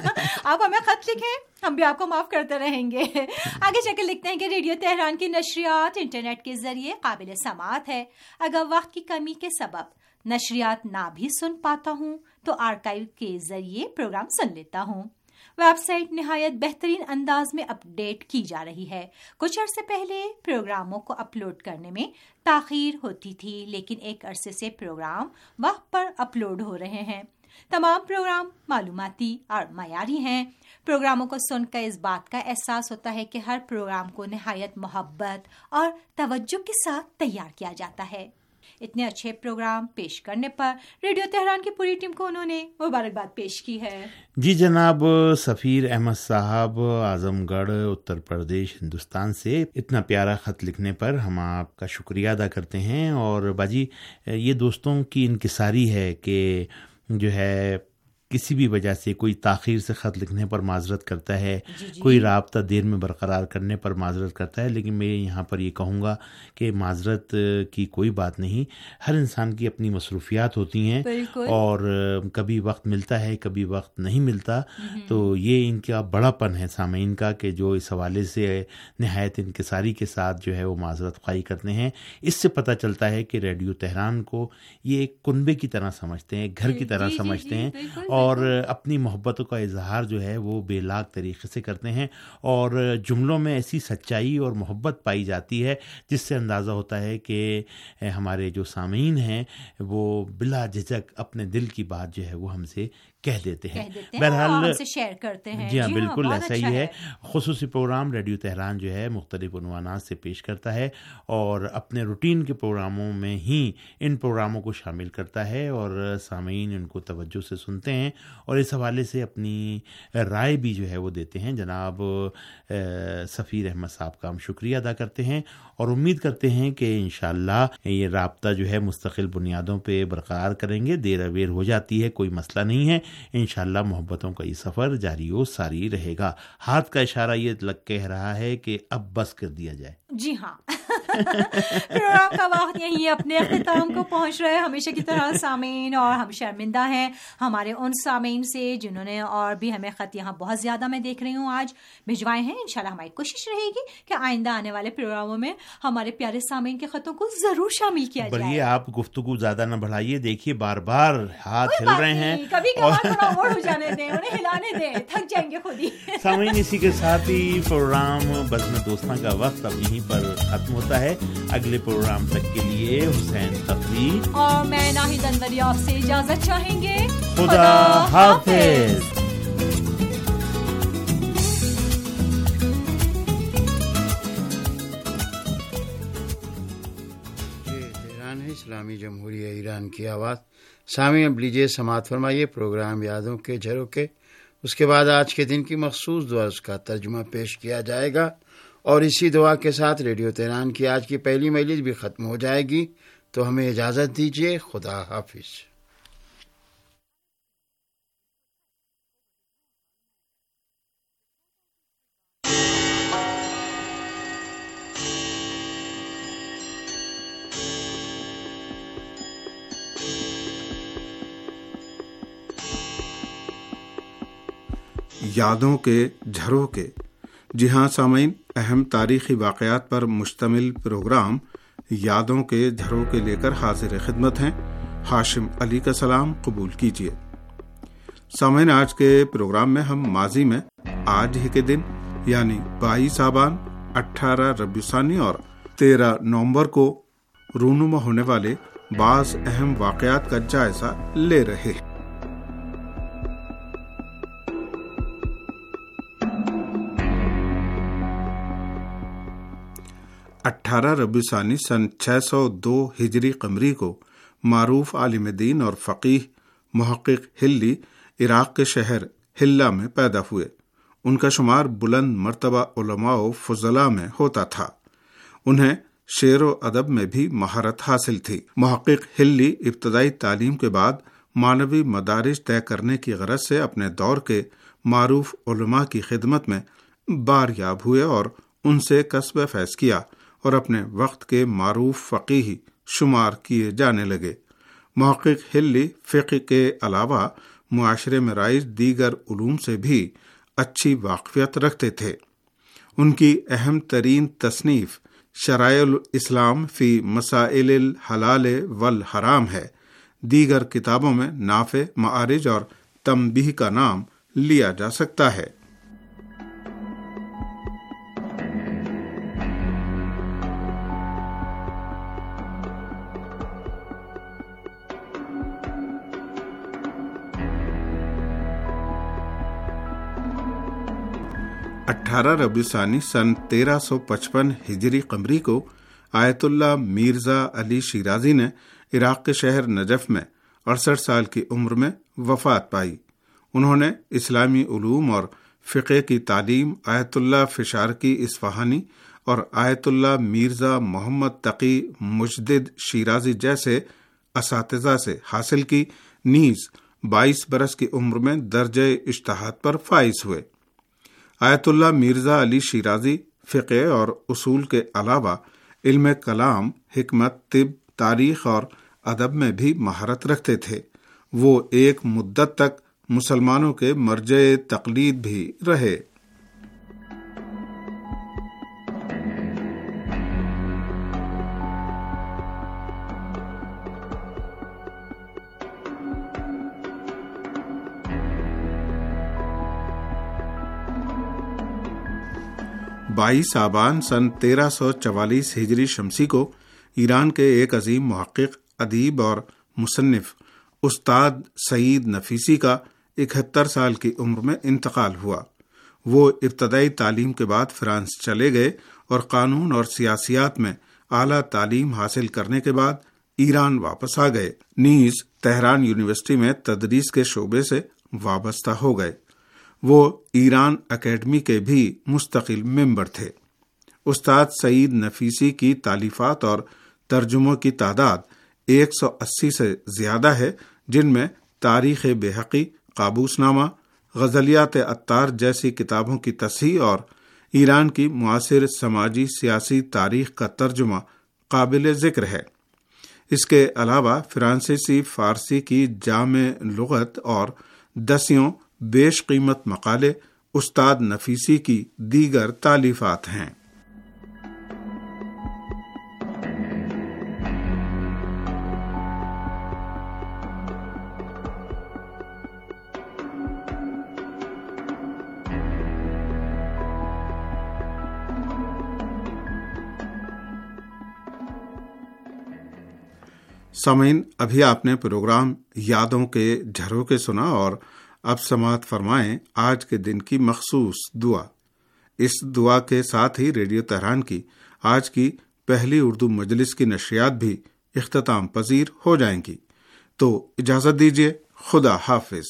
آپ ہمیں خط لکھیں، ہم بھی آپ کو معاف کرتے رہیں گے۔ آگے چل کے لکھتے ہیں کہ ریڈیو تہران کی نشریات انٹرنیٹ کے ذریعے قابل سماعت ہے۔ اگر وقت کی کمی کے سبب نشریات نہ بھی سن پاتا ہوں تو آرکائیو کے ذریعے پروگرام سن لیتا ہوں۔ ویب سائٹ نہایت بہترین انداز میں اپ ڈیٹ کی جا رہی ہے۔ کچھ عرصے پہلے پروگراموں کو اپلوڈ کرنے میں تاخیر ہوتی تھی، لیکن ایک عرصے سے پروگرام وقت پر اپلوڈ ہو رہے ہیں۔ تمام پروگرام معلوماتی اور معیاری ہیں۔ پروگراموں کو سن کر اس بات کا احساس ہوتا ہے کہ ہر پروگرام کو نہایت محبت اور توجہ کے ساتھ تیار کیا جاتا ہے۔ اتنے اچھے پروگرام پیش کرنے پر ریڈیو تہران کی پوری ٹیم کو انہوں نے مبارکباد پیش کی ہے۔ جی جناب سفیر احمد صاحب، اعظم گڑھ اتر پردیش ہندوستان سے اتنا پیارا خط لکھنے پر ہم آپ کا شکریہ ادا کرتے ہیں۔ اور باجی یہ دوستوں کی انکساری ہے کہ جو ہے کسی بھی وجہ سے کوئی تاخیر سے خط لکھنے پر معذرت کرتا ہے، کوئی رابطہ دیر میں برقرار کرنے پر معذرت کرتا ہے، لیکن میں یہاں پر یہ کہوں گا کہ معذرت کی کوئی بات نہیں۔ ہر انسان کی اپنی مصروفیات ہوتی ہیں، اور کبھی وقت ملتا ہے کبھی وقت نہیں ملتا، تو یہ ان کا بڑا پن ہے سامعین کا کہ جو اس حوالے سے نہایت انکساری کے ساتھ جو ہے وہ معذرت خواہی کرتے ہیں۔ اس سے پتہ چلتا ہے کہ ریڈیو تہران کو یہ ایک کنبے کی طرح سمجھتے ہیں، گھر کی طرح سمجھتے ہیں، اور اپنی محبتوں کا اظہار جو ہے وہ بے لاگ طریقے سے کرتے ہیں، اور جملوں میں ایسی سچائی اور محبت پائی جاتی ہے جس سے اندازہ ہوتا ہے کہ ہمارے جو سامعین ہیں وہ بلا جھجک اپنے دل کی بات جو ہے وہ ہم سے کہہ دیتے ہیں، بہرحال سے شیئر کرتے ہیں۔ جی ہاں بالکل ایسا ہی ہے۔ خصوصی پروگرام ریڈیو تہران جو ہے مختلف عنوانات سے پیش کرتا ہے، اور اپنے روٹین کے پروگراموں میں ہی ان پروگراموں کو شامل کرتا ہے، اور سامعین ان کو توجہ سے سنتے ہیں اور اس حوالے سے اپنی رائے بھی جو ہے وہ دیتے ہیں۔ جناب سفیر احمد صاحب کا ہم شکریہ ادا کرتے ہیں، اور امید کرتے ہیں کہ انشاءاللہ یہ رابطہ جو ہے مستقل بنیادوں پہ برقرار کریں گے۔ دیر اویر ہو جاتی ہے، کوئی مسئلہ نہیں ہے، انشاءاللہ محبتوں کا یہ سفر جاری و ساری رہے گا۔ ہاتھ کا اشارہ یہ لگ کہہ رہا ہے کہ اب بس کر دیا جائے۔ جی ہاں، پروگرام کا وقت یہیں اپنے اختتام کو پہنچ رہے ہیں۔ ہمیشہ کی طرح سامعین، اور ہم شرمندہ ہیں ہمارے ان سامعین سے جنہوں نے اور بھی ہمیں خط یہاں بہت زیادہ میں دیکھ رہی ہوں آج بھجوائے ہیں۔ انشاءاللہ ہماری کوشش رہے گی کہ آئندہ آنے والے پروگراموں میں ہمارے پیارے سامعین کے خطوں کو ضرور شامل کیا جائے۔ بڑھئے آپ گفتگو زیادہ نہ بڑھائیے، دیکھیے بار بار ہاتھ ہل رہے ہیں، کبھی کبھار تھوڑا اور ہو جانے دیں، انہیں ہلانے دیں، تھک جائیں گے خود ہی۔ سامعین اسی کے ساتھ ہی پروگرام بزم دوستاں کا وقت اب یہیں پر ختم ہوتا ہے۔ اگلے پروگرام تک کے لیے حسین تقوی اور میں ناہید انوری آپ سے اجازت چاہیں گے۔ خدا حافظ۔ تہران ہے اسلامی جمہوریہ ایران کی آواز۔ سامعین اب لیجیے سماعت فرمائیے پروگرام یادوں کے جھروکے۔ اس کے بعد آج کے دن کی مخصوص دعا، اس کا ترجمہ پیش کیا جائے گا، اور اسی دعا کے ساتھ ریڈیو تہران کی آج کی پہلی مجلس بھی ختم ہو جائے گی۔ تو ہمیں اجازت دیجیے، خدا حافظ۔ یادوں کے جھروکے۔ جی ہاں سامعین، اہم تاریخی واقعات پر مشتمل پروگرام یادوں کے جھروکے لے کر حاضر خدمت ہیں۔ ہاشم علی کا سلام قبول کیجیے۔ سامعین، آج کے پروگرام میں ہم ماضی میں آج ہی کے دن یعنی 22 آبان، 18 ربیع ثانی اور 13 نومبر کو رونما ہونے والے بعض اہم واقعات کا جائزہ لے رہے ہیں۔ 18 ربیع ثانی سن 602 ہجری قمری کو معروف عالم دین اور فقیہ محقق ہلی عراق کے شہر حلہ میں پیدا ہوئے۔ ان کا شمار بلند مرتبہ علماء و فضلاء میں ہوتا تھا۔ انہیں شعر و ادب میں بھی مہارت حاصل تھی۔ محقق ہلی ابتدائی تعلیم کے بعد معنوی مدارج طے کرنے کی غرض سے اپنے دور کے معروف علماء کی خدمت میں باریاب ہوئے اور ان سے کسب فیض کیا اور اپنے وقت کے معروف فقیہ شمار کیے جانے لگے۔ محقق ہلی فقہ کے علاوہ معاشرے میں رائج دیگر علوم سے بھی اچھی واقفیت رکھتے تھے۔ ان کی اہم ترین تصنیف شرائع الاسلام فی مسائل الحلال والحرام ہے۔ دیگر کتابوں میں نافع، معارج اور تنبیہ کا نام لیا جا سکتا ہے۔ ربیع ثانی سن 1355 ہجری قمری کو آیت اللہ میرزا علی شیرازی نے عراق کے شہر نجف میں 68 سال کی عمر میں وفات پائی۔ انہوں نے اسلامی علوم اور فقہ کی تعلیم آیت اللہ فشارقی اصفہانی اور آیت اللہ میرزا محمد تقی مجدد شیرازی جیسے اساتذہ سے حاصل کی، نیز 22 برس کی عمر میں درجہ اجتہاد پر فائز ہوئے۔ آیت اللہ میرزا علی شیرازی فقہ اور اصول کے علاوہ علم کلام، حکمت، طب، تاریخ اور ادب میں بھی مہارت رکھتے تھے۔ وہ ایک مدت تک مسلمانوں کے مرجع تقلید بھی رہے۔ بائیس آبان سن 1344 ہجری شمسی کو ایران کے ایک عظیم محقق، ادیب اور مصنف استاد سعید نفیسی کا 71 سال کی عمر میں انتقال ہوا۔ وہ ابتدائی تعلیم کے بعد فرانس چلے گئے اور قانون اور سیاسیات میں اعلیٰ تعلیم حاصل کرنے کے بعد ایران واپس آ گئے، نیز تہران یونیورسٹی میں تدریس کے شعبے سے وابستہ ہو گئے۔ وہ ایران اکیڈمی کے بھی مستقل ممبر تھے۔ استاد سعید نفیسی کی تالیفات اور ترجموں کی تعداد 180 سے زیادہ ہے، جن میں تاریخ بیہقی، قابوس نامہ، غزلیات عطار جیسی کتابوں کی تصحیح اور ایران کی معاصر سماجی سیاسی تاریخ کا ترجمہ قابل ذکر ہے۔ اس کے علاوہ فرانسیسی، فارسی کی جامع لغت اور دسیوں بیش قیمت مقالے استاد نفیسی کی دیگر تالیفات ہیں۔ سامعین، ابھی آپ نے پروگرام یادوں کے جھروکے سنا اور اب سماعت فرمائیں آج کے دن کی مخصوص دعا۔ اس دعا کے ساتھ ہی ریڈیو تہران کی آج کی پہلی اردو مجلس کی نشریات بھی اختتام پذیر ہو جائیں گی، تو اجازت دیجیے۔ خدا حافظ۔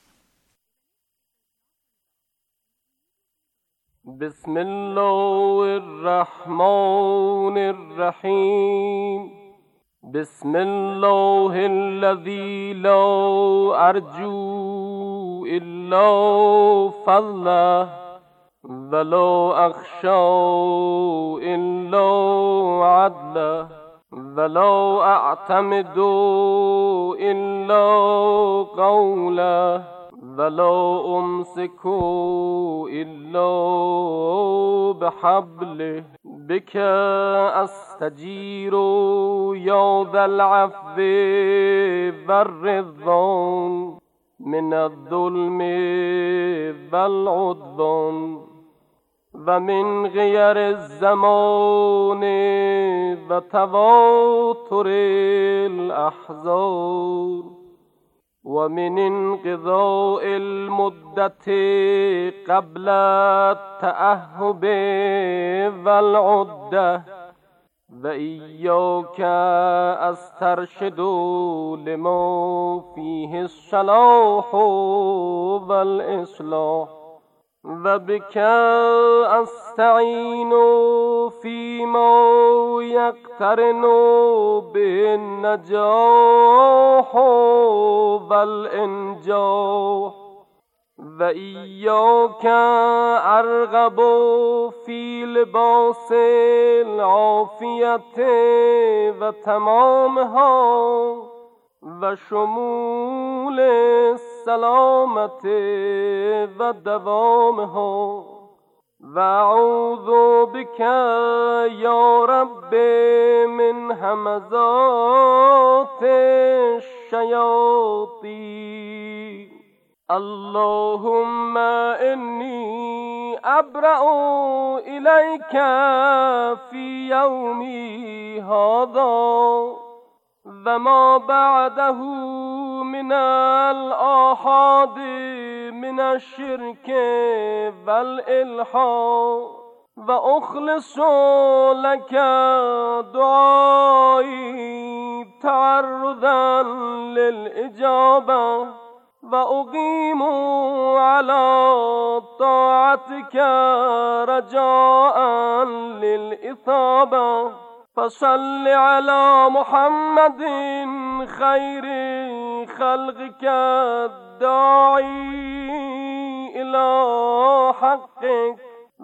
بسم اللہ الرحمن الرحیم۔ بسم اللہ الذی لا ارجو الا فضلہ ولا اخشى الا عدلہ ولا اعتمد الا قولہ ولا امسك الا بحبلہ بک استجیر یا ذا العفو والرضوان من الظلم والعدوان و من غیر الزمان و تواتر الاحزان و من انقضاء المدت قبل التأهب والعده و ایاک استرشد لما فیه الصلاح والاصلاح و بک استعین فیما یقترن به النجاح والانجاح و ایاک ارغب فی لباس العافیت و تمامها و شمول السلامت و دوامها و اعوذ بک یا رب من همزات الشیاطین. اللهم انی ابرأ الیک فی یومی هذا و ما بعده من الآحاد من الشرك والإلحاد و اخلص لك دعایی تعرضا للإجابة و اقیم على طاعتك رجاء للإثابة فصل على محمد خير خلقك الداعي إلى حقك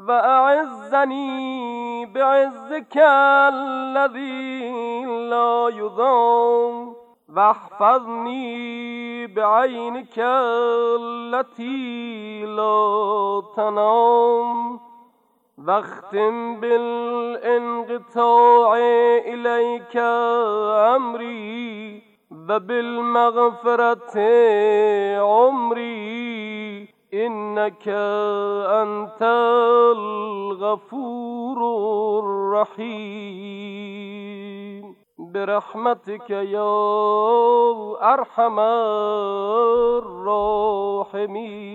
وأعزني بعزك الذي لا يضام واحفظني بعينك التي لا تنام واختم بالانقطاع إليك أمري وبالمغفرة عمري إنك أنت الغفور الرحيم برحمتك يا أرحم الراحمين.